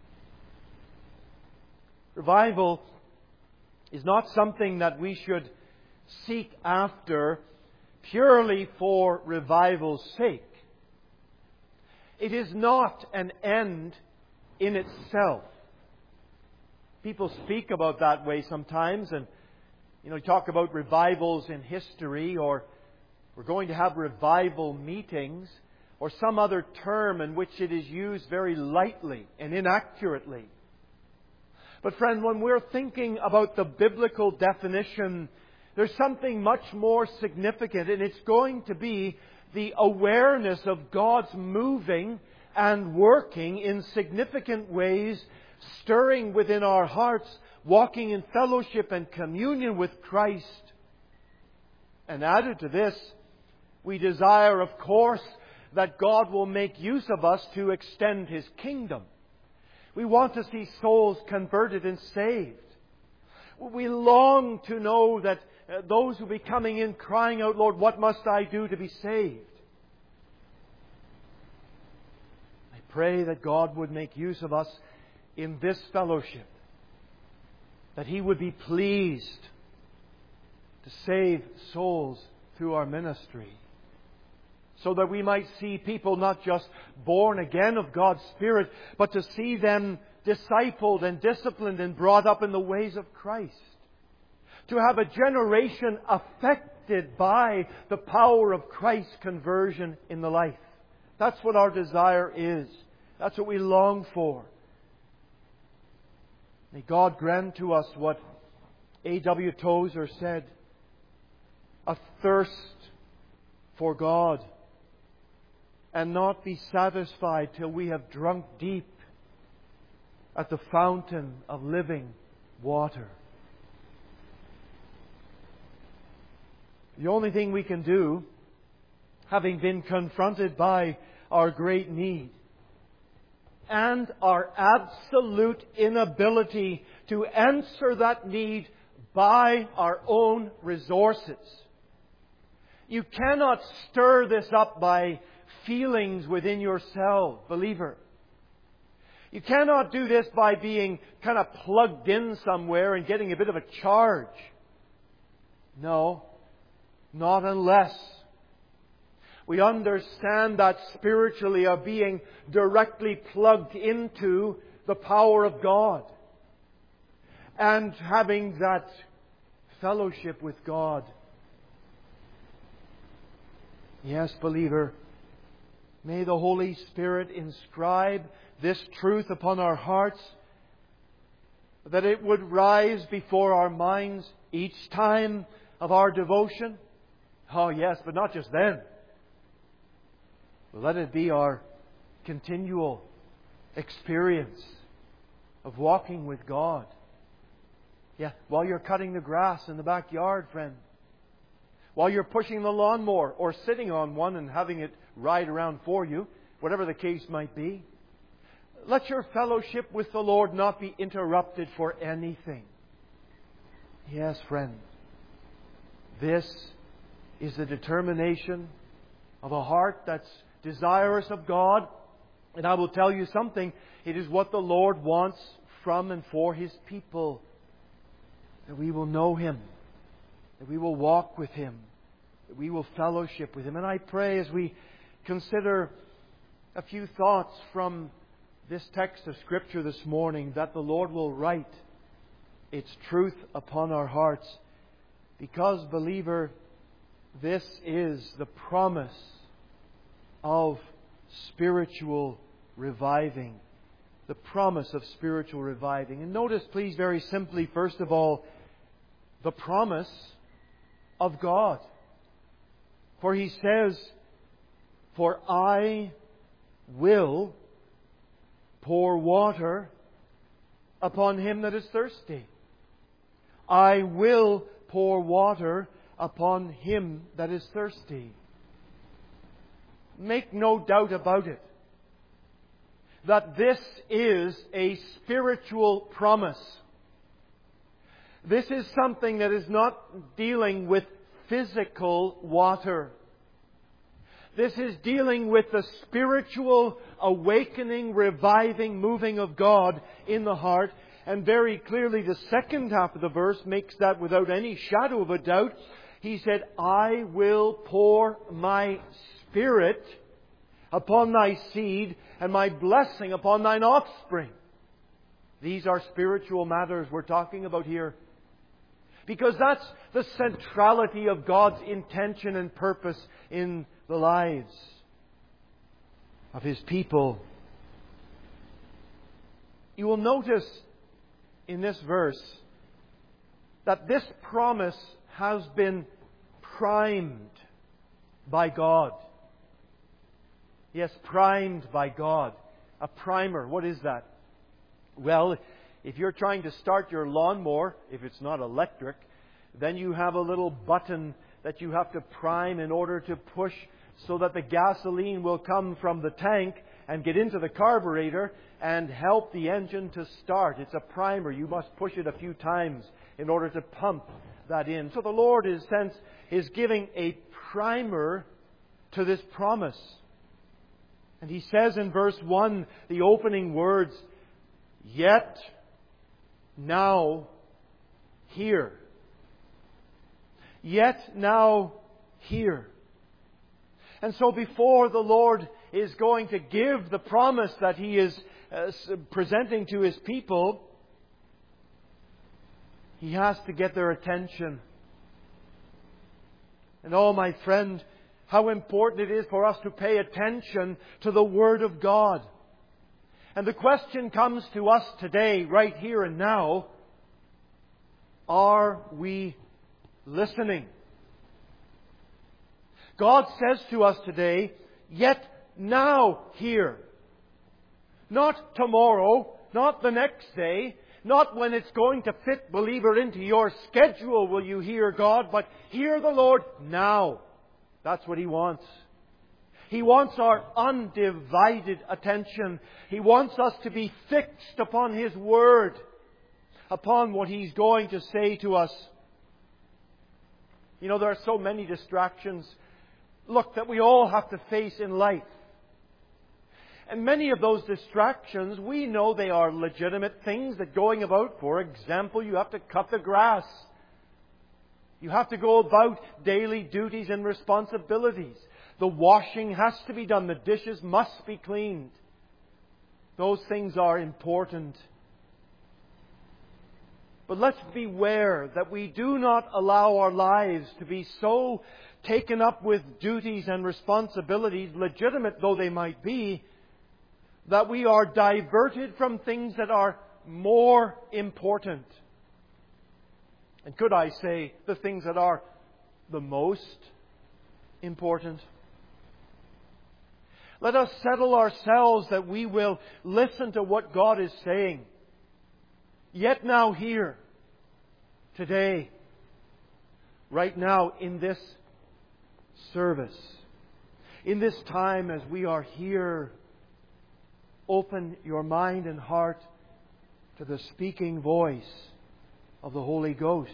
Revival is not something that we should seek after purely for revival's sake. It is not an end in itself. People speak about that way sometimes, and you know, talk about revivals in history, or we're going to have revival meetings, or some other term in which it is used very lightly and inaccurately. But friend, when we're thinking about the biblical definition, there's something much more significant, and it's going to be the awareness of God's moving and working in significant ways, stirring within our hearts, walking in fellowship and communion with Christ. And added to this, we desire, of course, that God will make use of us to extend His kingdom. We want to see souls converted and saved. We long to know that those who be coming in crying out, Lord, what must I do to be saved? I pray that God would make use of us in this fellowship, that He would be pleased to save souls through our ministry, so that we might see people not just born again of God's Spirit, but to see them discipled and disciplined and brought up in the ways of Christ. To have a generation affected by the power of Christ's conversion in the life. That's what our desire is. That's what we long for. May God grant to us what A W Tozer said, a thirst for God, and not be satisfied till we have drunk deep at the fountain of living water. The only thing we can do, having been confronted by our great need and our absolute inability to answer that need by our own resources. You cannot stir this up by feelings within yourself, believer. You cannot do this by being kind of plugged in somewhere and getting a bit of a charge. No, not unless we understand that spiritually are being directly plugged into the power of God and having that fellowship with God. Yes, believer, may the Holy Spirit inscribe this truth upon our hearts, that it would rise before our minds each time of our devotion. Oh yes, but not just then. Let it be our continual experience of walking with God. Yeah, while you're cutting the grass in the backyard, friend. While you're pushing the lawnmower or sitting on one and having it ride around for you, whatever the case might be. Let your fellowship with the Lord not be interrupted for anything. Yes, friend. This is the determination of a heart that's desirous of God. And I will tell you something. It is what the Lord wants from and for His people. That we will know Him. That we will walk with Him. That we will fellowship with Him. And I pray as we consider a few thoughts from this text of Scripture this morning, that the Lord will write its truth upon our hearts. Because, believer, this is the promise of spiritual reviving. The promise of spiritual reviving. And notice, please, very simply, first of all, the promise of God. For He says, "For I will pour water upon him that is thirsty. I will pour water upon him that is thirsty. Make no doubt about it that this is a spiritual promise. This is something that is not dealing with physical water. This is dealing with the spiritual awakening, reviving, moving of God in the heart. And very clearly the second half of the verse makes that without any shadow of a doubt. He said, I will pour my Spirit upon thy seed and my blessing upon thine offspring. These are spiritual matters we're talking about here. Because that's the centrality of God's intention and purpose in the lives of His people. You will notice in this verse that this promise has been primed by God. Yes, primed by God. A primer, what is that? Well, if you're trying to start your lawnmower, if it's not electric, then you have a little button that you have to prime in order to push so that the gasoline will come from the tank and get into the carburetor and help the engine to start. It's a primer. You must push it a few times in order to pump that in. So the Lord, in a sense, is giving a primer to this promise. And He says in verse one, the opening words, yet, now, here. Yet, now, here. And so before the Lord is going to give the promise that He is uh, presenting to His people, He has to get their attention. And oh, my friend, how important it is for us to pay attention to the Word of God. And the question comes to us today, right here and now, are we listening? God says to us today, yet now hear. Not tomorrow, not the next day, not when it's going to fit, believer, into your schedule will you hear God, but hear the Lord now. That's what He wants. He wants our undivided attention. He wants us to be fixed upon His Word, upon what He's going to say to us. You know, there are so many distractions, look, that we all have to face in life. And many of those distractions, we know they are legitimate things that going about. For example, you have to cut the grass. You have to go about daily duties and responsibilities. The washing has to be done. The dishes must be cleaned. Those things are important. But let's beware that we do not allow our lives to be so taken up with duties and responsibilities, legitimate though they might be, that we are diverted from things that are more important. And could I say the things that are the most important? Let us settle ourselves that we will listen to what God is saying. Yet now here, today, right now in this service, in this time as we are here, open your mind and heart to the speaking voice of the Holy Ghost.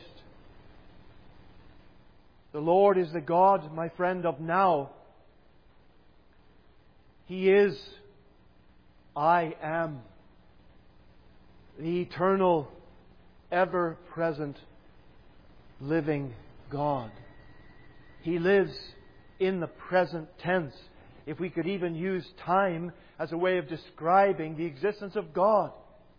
The Lord is the God, my friend, of now. He is, I am, the eternal, ever-present, living God. He lives in the present tense. If we could even use time as a way of describing the existence of God.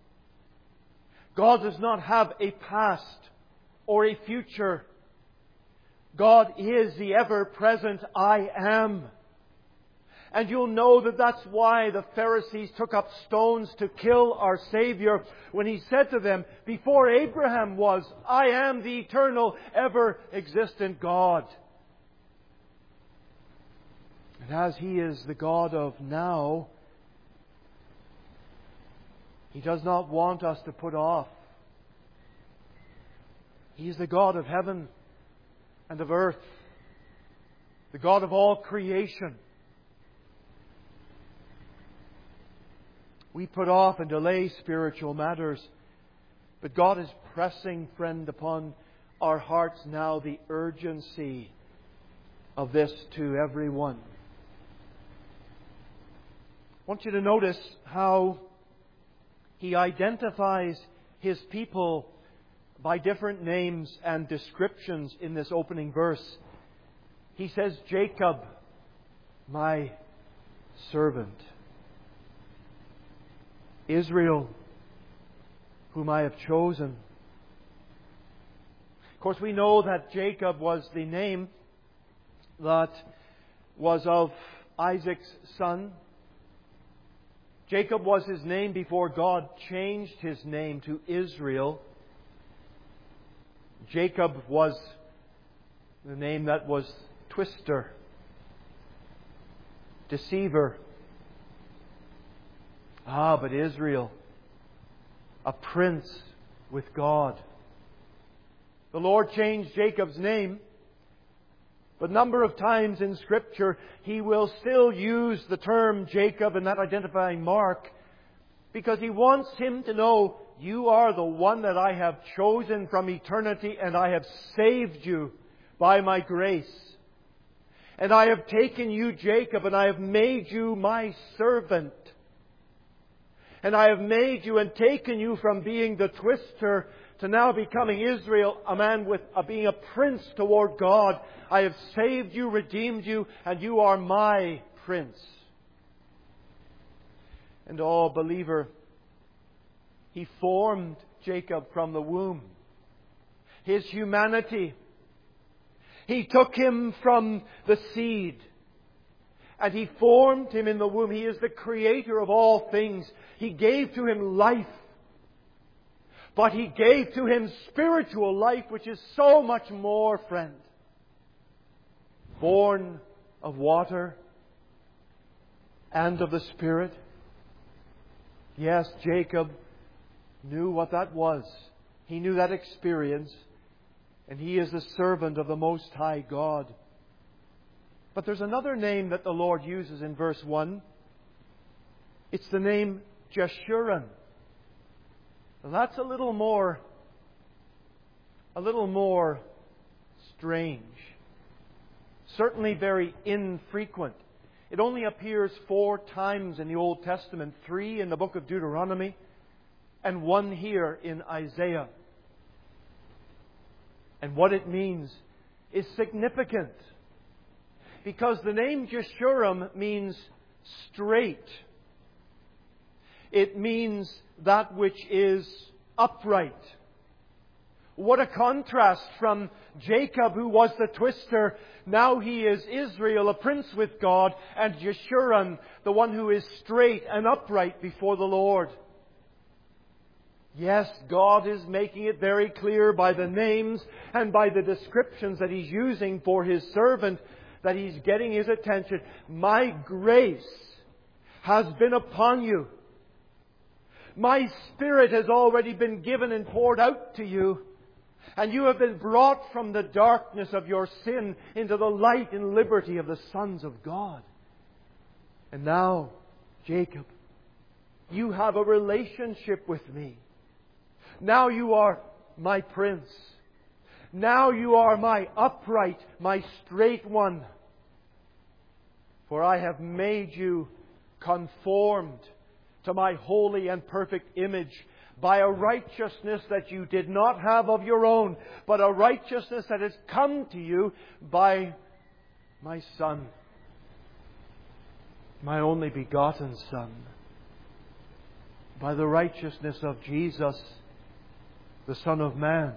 God does not have a past or a future. God is the ever-present I am. And you'll know that that's why the Pharisees took up stones to kill our Savior when He said to them, before Abraham was, I am the eternal, ever-existent God. And as He is the God of now, He does not want us to put off. He is the God of heaven and of earth, the God of all creation. We put off and delay spiritual matters, but God is pressing, friend, upon our hearts now the urgency of this to everyone. I want you to notice how He identifies His people by different names and descriptions in this opening verse. He says, Jacob, my servant. Israel, whom I have chosen. Of course, we know that Jacob was the name that was of Isaac's son. Jacob was his name before God changed his name to Israel. Jacob was the name that was twister, deceiver. Ah, but Israel, a prince with God. The Lord changed Jacob's name, but a number of times in Scripture He will still use the term Jacob and that identifying mark because He wants him to know, you are the one that I have chosen from eternity, and I have saved you by my grace. And I have taken you, Jacob, and I have made you my servant. And I have made you and taken you from being the twister to now becoming Israel, a man with a, being a prince toward God. I have saved you, redeemed you, and you are my prince. And oh, believer, He formed Jacob from the womb. His humanity. He took him from the seed. And He formed him in the womb. He is the creator of all things. He gave to him life. But He gave to him spiritual life, which is so much more, friend. Born of water and of the Spirit. Yes, Jacob knew what that was. He knew that experience. And he is the servant of the Most High God. But there's another name that the Lord uses in verse one. It's the name Jeshurun. Well, that's a little more, a little more strange. Certainly very infrequent. It only appears four times in the Old Testament, three in the book of Deuteronomy, and one here in Isaiah. And what it means is significant. Because the name Jeshurun means straight. It means that which is upright. What a contrast from Jacob, who was the twister. Now he is Israel, a prince with God, and Jeshurun, the one who is straight and upright before the Lord. Yes, God is making it very clear by the names and by the descriptions that He's using for His servant that He's getting his attention. My grace has been upon you. My Spirit has already been given and poured out to you. And you have been brought from the darkness of your sin into the light and liberty of the sons of God. And now, Jacob, you have a relationship with me. Now you are my prince. Now you are my upright, my straight one. For I have made you conformed to my holy and perfect image by a righteousness that you did not have of your own, but a righteousness that has come to you by my Son, my only begotten Son, by the righteousness of Jesus, the Son of Man.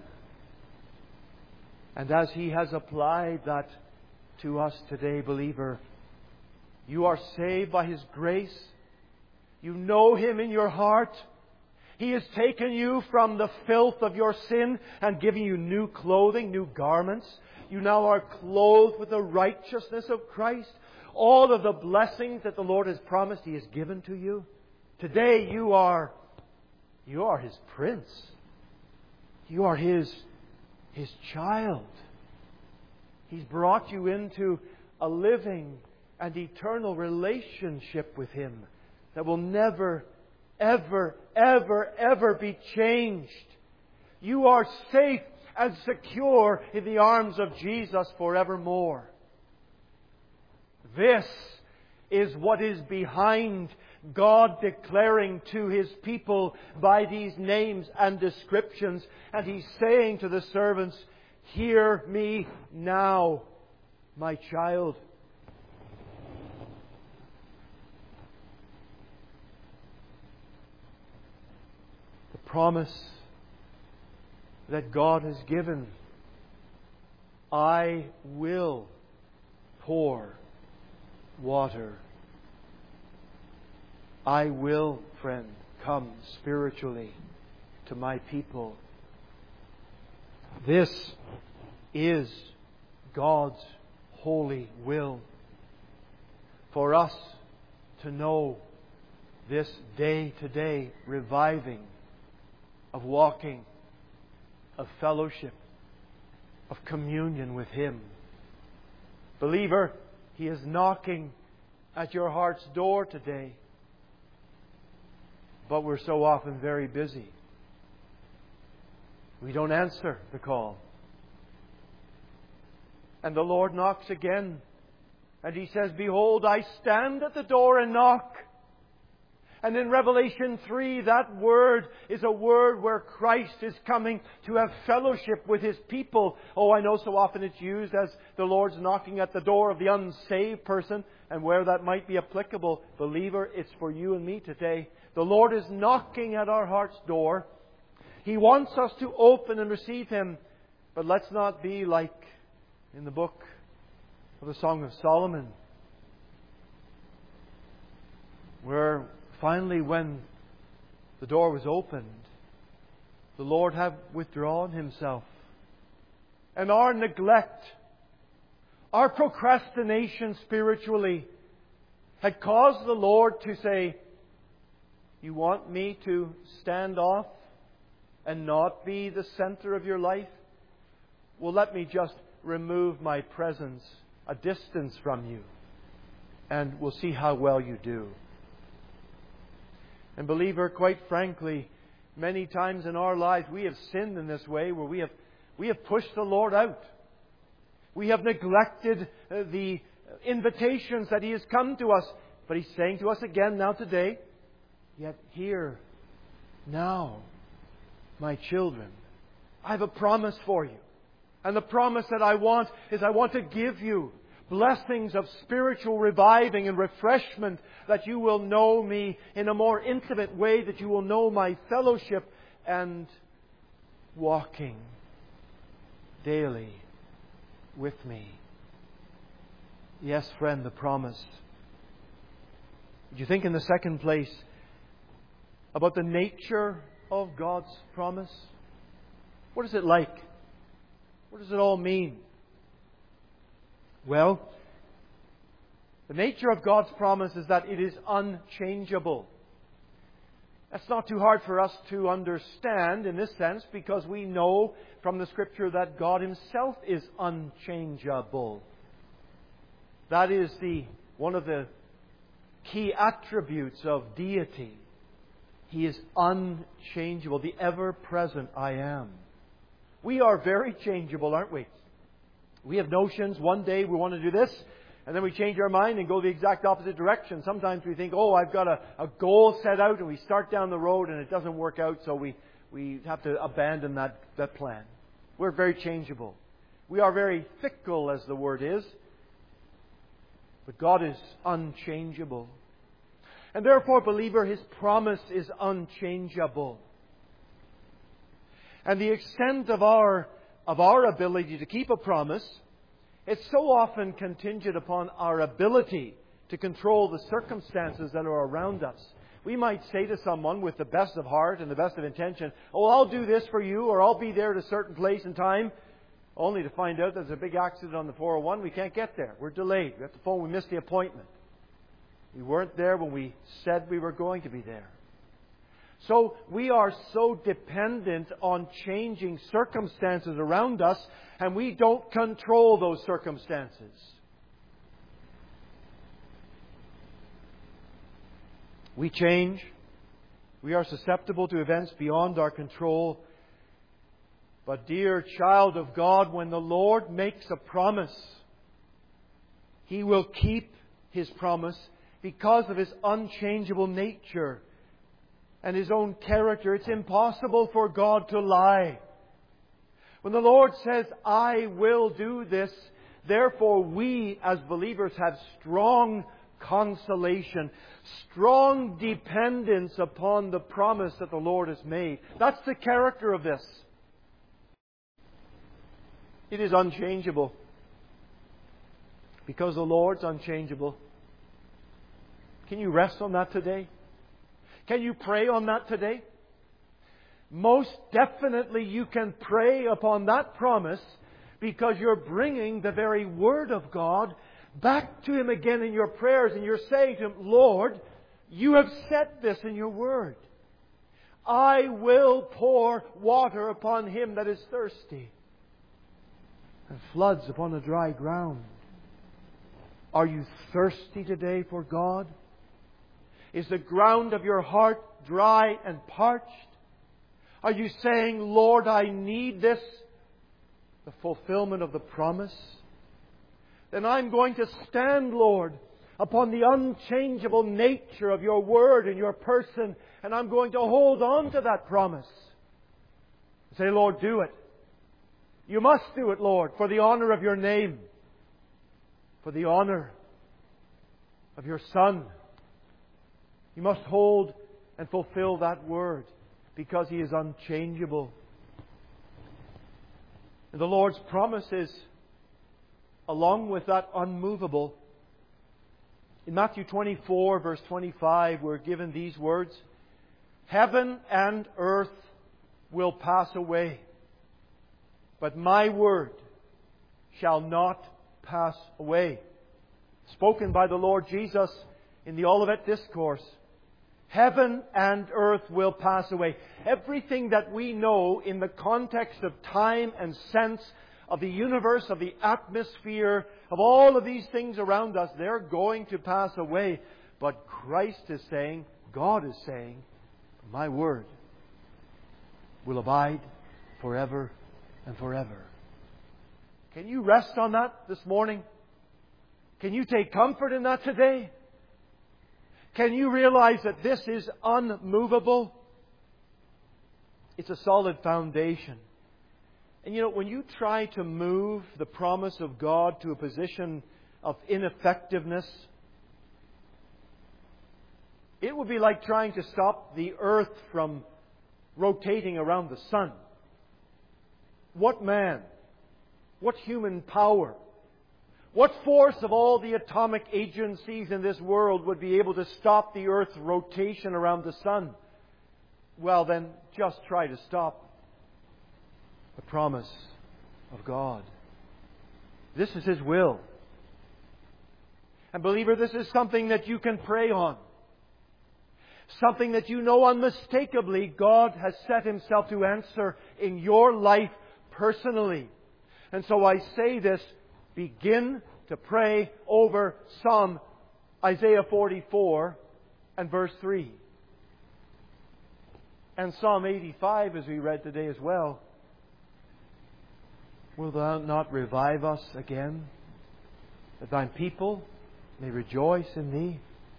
And as He has applied that to us today, believer, you are saved by His grace. You know Him in your heart. He has taken you from the filth of your sin and given you new clothing, new garments. You now are clothed with the righteousness of Christ. All of the blessings that the Lord has promised, He has given to you. Today you are You are His prince. You are His, His child. He's brought you into a living and eternal relationship with Him that will never, ever, ever, ever be changed. You are safe and secure in the arms of Jesus forevermore. This is what is behind God declaring to His people by these names and descriptions. And He's saying to the servants, "Hear me now, my child." The promise that God has given, "I will pour water." I will, friend, come spiritually to my people. This is God's holy will for us to know this day-to-day reviving of walking, of fellowship, of communion with Him. Believer, He is knocking at your heart's door today. But we're so often very busy. We don't answer the call. And the Lord knocks again. And He says, "Behold, I stand at the door and knock." And in Revelation three, that word is a word where Christ is coming to have fellowship with His people. Oh, I know so often it's used as the Lord's knocking at the door of the unsaved person. And where that might be applicable, believer, it's for you and me today. The Lord is knocking at our heart's door. He wants us to open and receive Him. But let's not be like in the book of the Song of Solomon, where finally when the door was opened, the Lord had withdrawn Himself. And our neglect, our procrastination spiritually had caused the Lord to say, "You want me to stand off and not be the center of your life? Well, let me just remove my presence a distance from you, and we'll see how well you do." And believer, quite frankly, many times in our lives we have sinned in this way, where we have we have pushed the Lord out. We have neglected the invitations that He has come to us. But He's saying to us again now today, "Yet hear now, my children, I have a promise for you. And the promise that I want is I want to give you blessings of spiritual reviving and refreshment, that you will know me in a more intimate way, that you will know my fellowship and walking daily with me." Yes, friend, the promise. Would you think in the second place about the nature of God's promise? What is it like? What does it all mean? Well, the nature of God's promise is that it is unchangeable. That's not too hard for us to understand in this sense, because we know from the Scripture that God Himself is unchangeable. That is the one of the key attributes of deity. He is unchangeable, the ever-present I Am. We are very changeable, aren't we? We have notions. One day we want to do this, and then we change our mind and go the exact opposite direction. Sometimes we think, oh, I've got a, a goal set out, and we start down the road and it doesn't work out, so we, we have to abandon that, that plan. We're very changeable. We are very fickle, as the word is. But God is unchangeable. And therefore, believer, His promise is unchangeable. And the extent of our of our ability to keep a promise, it's so often contingent upon our ability to control the circumstances that are around us. We might say to someone with the best of heart and the best of intention, "Oh, I'll do this for you," or "I'll be there at a certain place and time," only to find out there's a big accident on the four oh one. We can't get there. We're delayed. We have to phone. We missed the appointment. We weren't there when we said we were going to be there. So we are so dependent on changing circumstances around us, and we don't control those circumstances. We change. We are susceptible to events beyond our control. But dear child of God, when the Lord makes a promise, He will keep His promise because of His unchangeable nature and His own character. It's impossible for God to lie. When the Lord says, I will do this, therefore we as believers have strong consolation, strong dependence upon the promise that the Lord has made. That's the character of this. It is unchangeable. Because the Lord's unchangeable. Can you rest on that today? Can you pray on that today? Most definitely you can pray upon that promise because you're bringing the very Word of God back to Him again in your prayers, and you're saying to Him, Lord, You have said this in Your Word. I will pour water upon him that is thirsty, and floods upon the dry ground. Are you thirsty today for God? Is the ground of your heart dry and parched? Are you saying, Lord, I need this, the fulfillment of the promise? Then I'm going to stand, Lord, upon the unchangeable nature of Your Word and Your person, and I'm going to hold on to that promise. Say, Lord, do it. You must do it, Lord, for the honor of Your name, for the honor of Your Son. You must hold and fulfill that Word because He is unchangeable. And the Lord's promise is, along with that, unmovable. In Matthew twenty-four, verse twenty-five, we're given these words: Heaven and earth will pass away, but My word shall not pass away. Spoken by the Lord Jesus in the Olivet Discourse. Heaven and earth will pass away. Everything that we know in the context of time and sense of the universe, of the atmosphere, of all of these things around us, they're going to pass away. But Christ is saying, God is saying, My word will abide forever and forever. Can you rest on that this morning? Can you take comfort in that today? Can you realize that this is unmovable? It's a solid foundation. And you know, when you try to move the promise of God to a position of ineffectiveness, it would be like trying to stop the earth from rotating around the sun. What man, what human power, what force of all the atomic agencies in this world would be able to stop the earth's rotation around the sun? Well, then just try to stop the promise of God. This is His will. And believer, this is something that you can pray on. Something that you know unmistakably God has set Himself to answer in your life personally. And so I say this, begin to pray over Psalm Isaiah forty-four and verse three. And Psalm eighty-five, as we read today as well. Will Thou not revive us again, that Thine people may rejoice in Thee?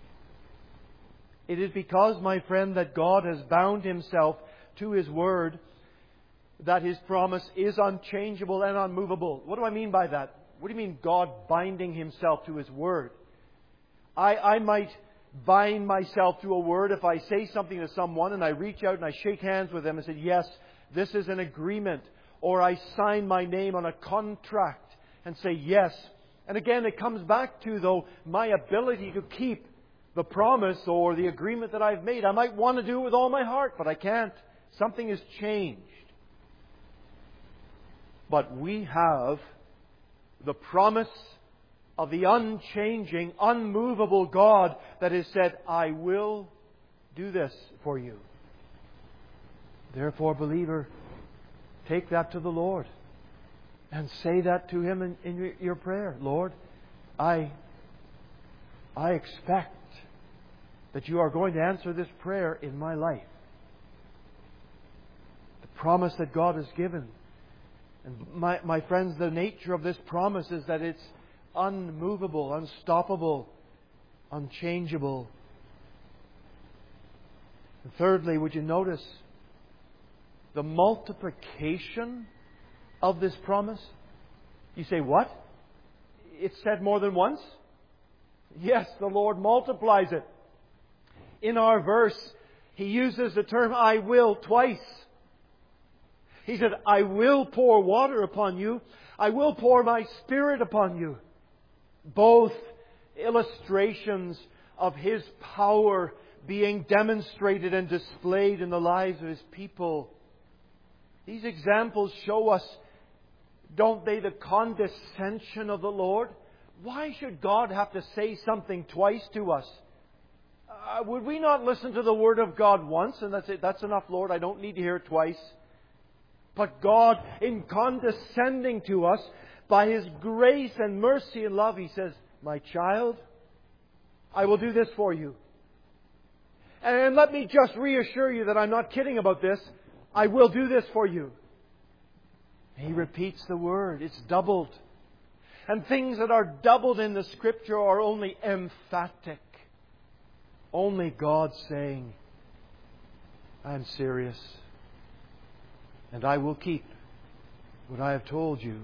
It is because, my friend, that God has bound Himself to His Word that His promise is unchangeable and unmovable. What do I mean by that? What do you mean God binding Himself to His Word? I, I might bind myself to a word if I say something to someone and I reach out and I shake hands with them and say, yes, this is an agreement. Or I sign my name on a contract and say yes. And again, it comes back to, though, my ability to keep the promise or the agreement that I've made. I might want to do it with all my heart, but I can't. Something has changed. But we have the promise of the unchanging, unmovable God that has said, I will do this for you. Therefore, believer, take that to the Lord and say that to Him in, in your prayer. Lord, I, I expect that You are going to answer this prayer in my life. The promise that God has given. And my, my friends, the nature of this promise is that it's unmovable, unstoppable, unchangeable. And thirdly, would you notice the multiplication of this promise? You say, what? It's said more than once? Yes, the Lord multiplies it. In our verse, He uses the term I will twice. He said, I will pour water upon you. I will pour my Spirit upon you. Both illustrations of His power being demonstrated and displayed in the lives of His people. These examples show us, don't they, the condescension of the Lord? Why should God have to say something twice to us? Uh, would we not listen to the Word of God once and that's it? That's enough, Lord. I don't need to hear it twice. But God, in condescending to us, by His grace and mercy and love, He says, my child, I will do this for you. And let me just reassure you that I'm not kidding about this. I will do this for you. He repeats the word. It's doubled. And things that are doubled in the Scripture are only emphatic. Only God saying, I'm serious. And I will keep what I have told you.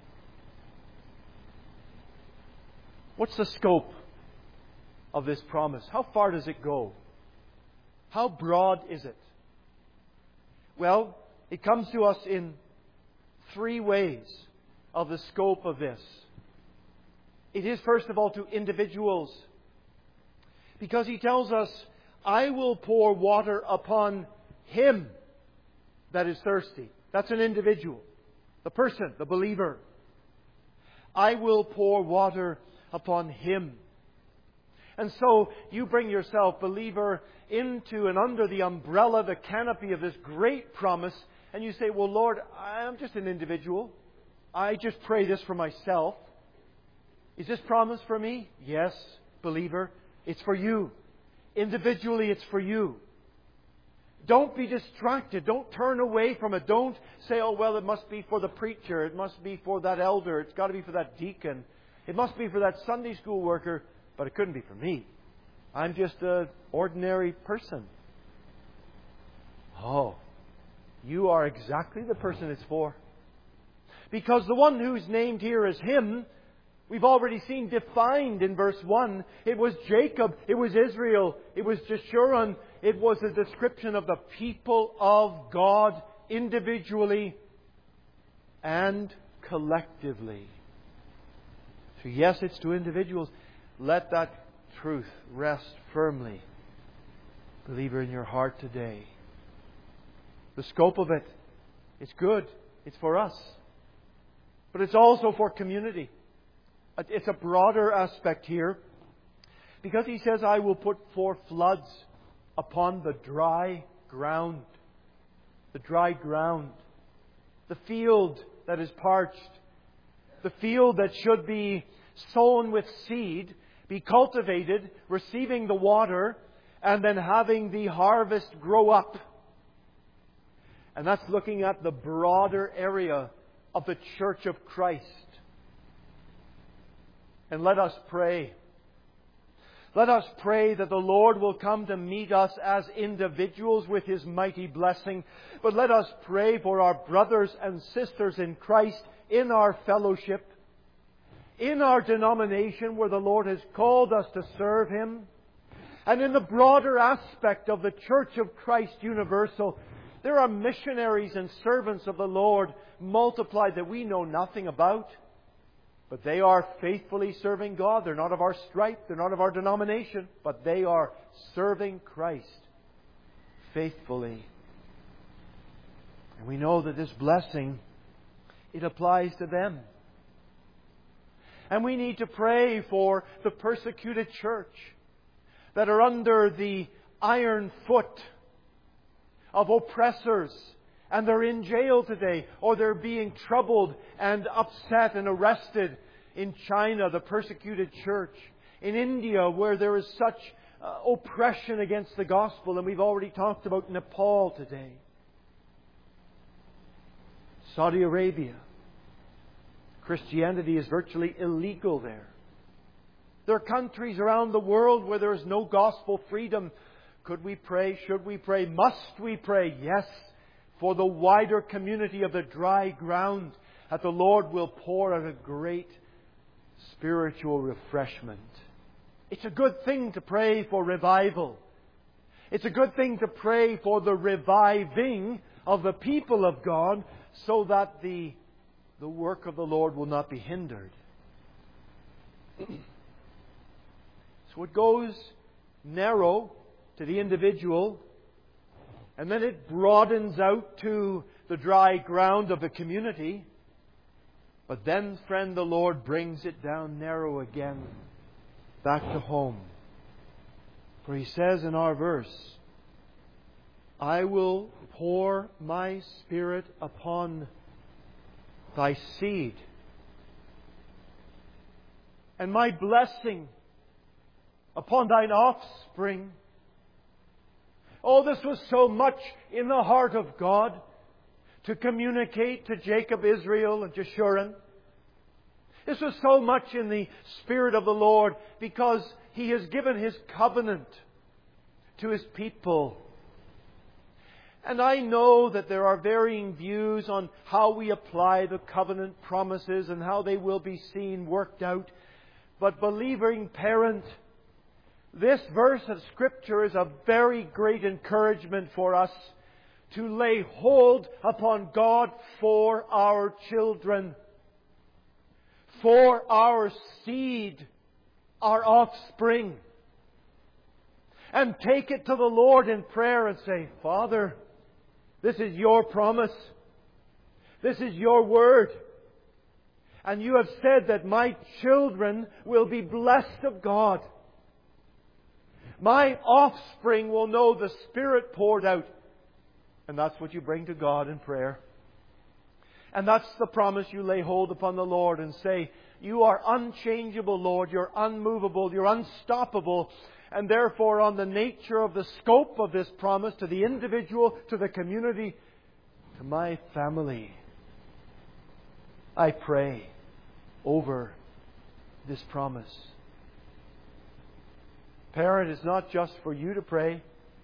What's the scope of this promise? How far does it go? How broad is it? Well, it comes to us in three ways of the scope of this. It is, first of all, to individuals. Because He tells us, I will pour water upon him that is thirsty. That's an individual. The person, the believer. I will pour water upon him. And so you bring yourself, believer, into and under the umbrella, the canopy of this great promise, and you say, well, Lord, I'm just an individual. I just pray this for myself. Is this promise for me? Yes, believer, it's for you. Individually, it's for you. Don't be distracted. Don't turn away from it. Don't say, oh, well, it must be for the preacher. It must be for that elder. It's got to be for that deacon. It must be for that Sunday school worker. But it couldn't be for me. I'm just an ordinary person. Oh, you are exactly the person it's for. Because the one who's named here as him, we've already seen defined in verse one. It was Jacob. It was Israel. It was Jeshurun. It was a description of the people of God individually and collectively. So yes, it's to individuals. Let that truth rest firmly, believer, in your heart today. The scope of it, it's good. It's for us. But it's also for community. It's a broader aspect here. Because He says, I will put forth floods upon the dry ground. The dry ground. The field that is parched. The field that should be sown with seed, be cultivated, receiving the water, and then having the harvest grow up. And that's looking at the broader area of the Church of Christ. And let us pray. Let us pray that the Lord will come to meet us as individuals with His mighty blessing. But let us pray for our brothers and sisters in Christ in our fellowship, in our denomination where the Lord has called us to serve Him, and in the broader aspect of the Church of Christ Universal. There are missionaries and servants of the Lord multiplied that we know nothing about, but they are faithfully serving God. They're not of our stripe, they're not of our denomination, but they are serving Christ faithfully. And we know that this blessing, it applies to them. And we need to pray for the persecuted church that are under the iron foot of oppressors, and they're in jail today, or they're being troubled and upset and arrested. In China, the persecuted church. In India, where there is such uh, oppression against the gospel, and we've already talked about Nepal today. Saudi Arabia. Christianity is virtually illegal there. There are countries around the world where there is no gospel freedom. Could we pray? Should we pray? Must we pray? Yes, for the wider community of the dry ground, that the Lord will pour out a great spiritual refreshment. It's a good thing to pray for revival. It's a good thing to pray for the reviving of the people of God, so that the, the work of the Lord will not be hindered. So it goes narrow to the individual, and then it broadens out to the dry ground of the community. But then, friend, the Lord brings it down narrow again, back to home. For He says in our verse, I will pour my Spirit upon thy seed, and my blessing upon thine offspring. Oh, this was so much in the heart of God to communicate to Jacob, Israel, and Jeshurun. This was so much in the Spirit of the Lord, because He has given His covenant to His people. And I know that there are varying views on how we apply the covenant promises and how they will be seen worked out. But believing parent, this verse of Scripture is a very great encouragement for us to lay hold upon God for our children, for our seed, our offspring. And take it to the Lord in prayer and say, Father, this is Your promise. This is Your word. And You have said that my children will be blessed of God. My offspring will know the Spirit poured out. And that's what you bring to God in prayer. And that's the promise you lay hold upon the Lord and say, You are unchangeable, Lord. You're unmovable. You're unstoppable. And therefore, on the nature of the scope of this promise to the individual, to the community, to my family, I pray over this promise. Parent, it's not just for you to pray.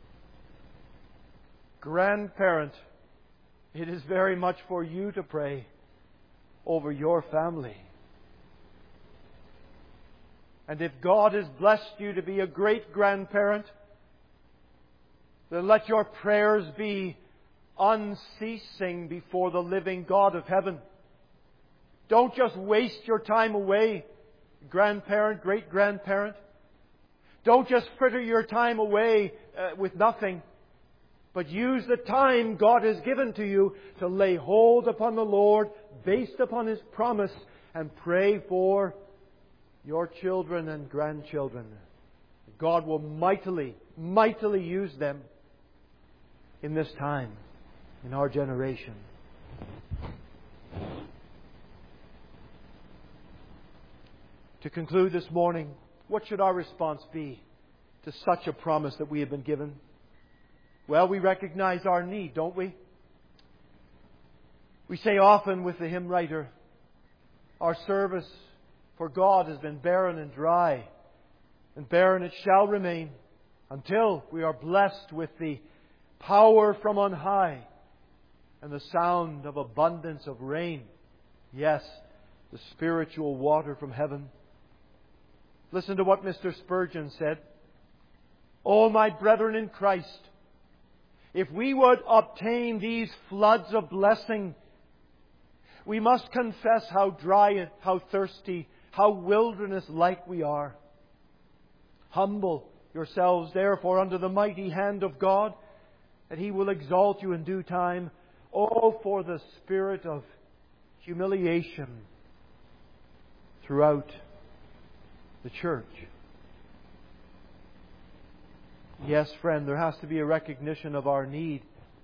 Grandparent, it is very much for you to pray over your family. And if God has blessed you to be a great grandparent, then let your prayers be unceasing before the living God of heaven. Don't just waste your time away, grandparent, great-grandparent. Don't just fritter your time away uh, with nothing. But use the time God has given to you to lay hold upon the Lord based upon His promise and pray for your children and grandchildren. God will mightily, mightily use them in this time, in our generation. To conclude this morning, what should our response be to such a promise that we have been given? Well, we recognize our need, don't we? We say often with the hymn writer, our service for God has been barren and dry, and barren it shall remain until we are blessed with the power from on high and the sound of abundance of rain. Yes, the spiritual water from heaven. Listen to what Mister Spurgeon said. "O my brethren in Christ, if we would obtain these floods of blessing, we must confess how dry and how thirsty, how wilderness-like we are. Humble yourselves, therefore, under the mighty hand of God, that He will exalt you in due time. Oh, for the spirit of humiliation throughout the church." Yes, friend, there has to be a recognition of our need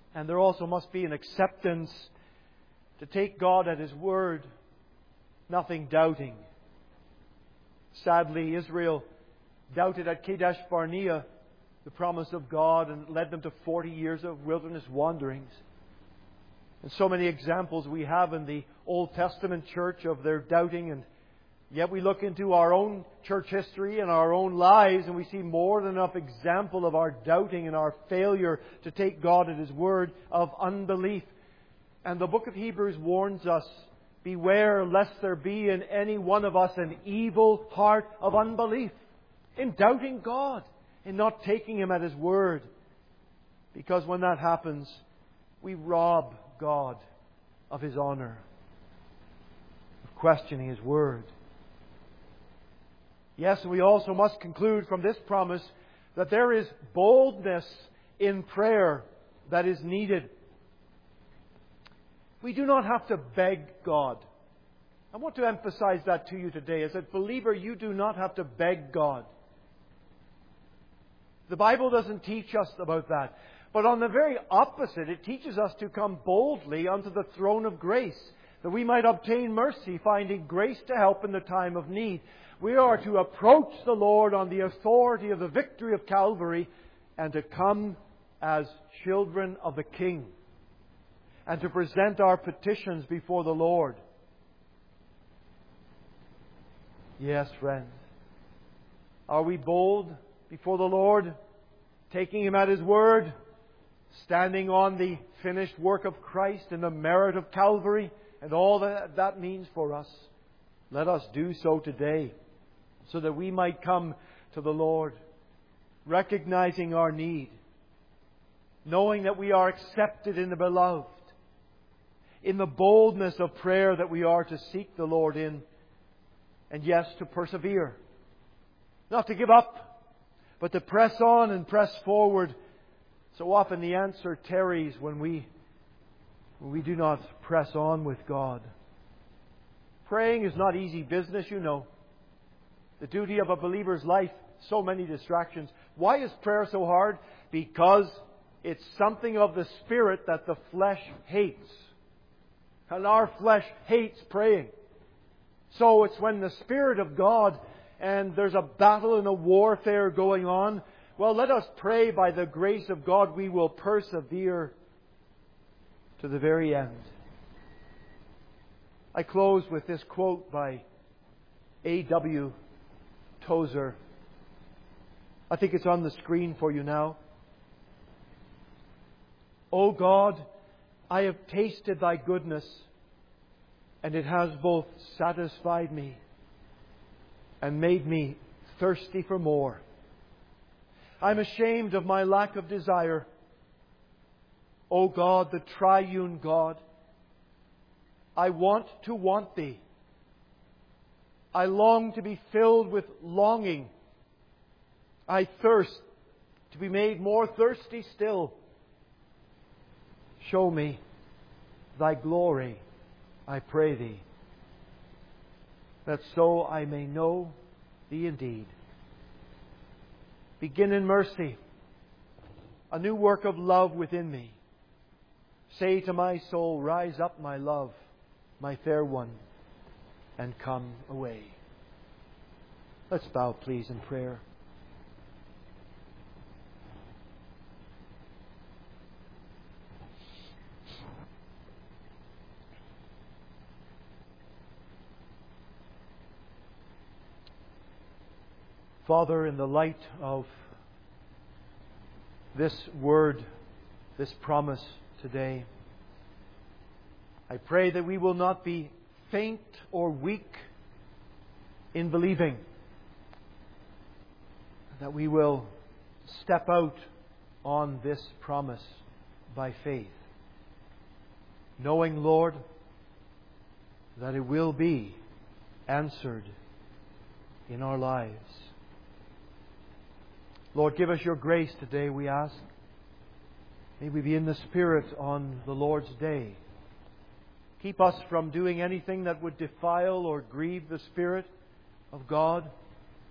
And there also must be an acceptance to take God at His word, nothing doubting. Sadly, Israel doubted at Kadesh Barnea the promise of God, and it led them to forty years of wilderness wanderings. And so many examples we have in the Old Testament church of their doubting, and yet we look into our own church history and our own lives and we see more than enough example of our doubting and our failure to take God at His word, of unbelief. And the book of Hebrews warns us, beware lest there be in any one of us an evil heart of unbelief, in doubting God, in not taking Him at His word. Because when that happens, we rob God of His honor, of questioning His word. Yes, we also must conclude from this promise that there is boldness in prayer that is needed. We do not have to beg God. I want to emphasize that to you today. As a believer, you do not have to beg God. The Bible doesn't teach us about that. But on the very opposite, it teaches us to come boldly unto the throne of grace, that we might obtain mercy, finding grace to help in the time of need. We are to approach the Lord on the authority of the victory of Calvary, and to come as children of the King, and to present our petitions before the Lord. Yes, friends. Are we bold before the Lord, taking Him at His word, standing on the finished work of Christ and the merit of Calvary, and all that that means for us? Let us do so today, so that we might come to the Lord, recognizing our need, knowing that we are accepted in the Beloved, in the boldness of prayer that we are to seek the Lord in, and yes, to persevere. Not to give up, but to press on and press forward. So often the answer tarries when we, when we do not press on with God. Praying is not easy business, you know. The duty of a believer's life, so many distractions. Why is prayer so hard? Because it's something of the Spirit that the flesh hates. And our flesh hates praying. So it's when the Spirit of God, and there's a battle and a warfare going on, well, let us pray by the grace of God we will persevere to the very end. I close with this quote by A W Tozer. I think it's on the screen for you now. O God, I have tasted Thy goodness, and it has both satisfied me and made me thirsty for more. I'm ashamed of my lack of desire. O God, the triune God, I want to want Thee. I long to be filled with longing. I thirst to be made more thirsty still. Show me Thy glory, I pray Thee, that so I may know Thee indeed. Begin in mercy a new work of love within me. Say to my soul, rise up, my love, my fair one, and come away. Let's bow, please, in prayer. Father, in the light of this word, this promise today, I pray that we will not be faint or weak in believing, that we will step out on this promise by faith, knowing, Lord, that it will be answered in our lives. Lord, give us Your grace today, we ask. May we be in the Spirit on the Lord's day. Keep us from doing anything that would defile or grieve the Spirit of God.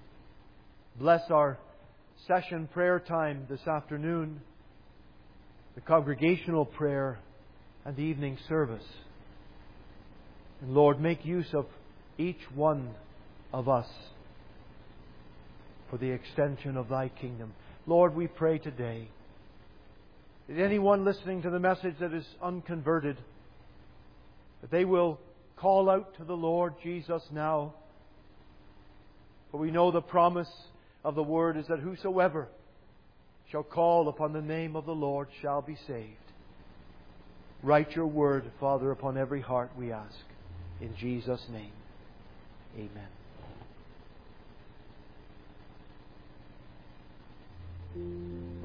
Bless our session prayer time this afternoon. the congregational prayer and the evening service. And Lord, make use of each one of us for the extension of Thy kingdom. Lord, we pray today that anyone listening to the message that is unconverted, that they will call out to the Lord Jesus now. For we know the promise of the Word is that whosoever shall call upon the name of the Lord shall be saved. Write Your Word, Father, upon every heart, we ask. In Jesus' name, amen.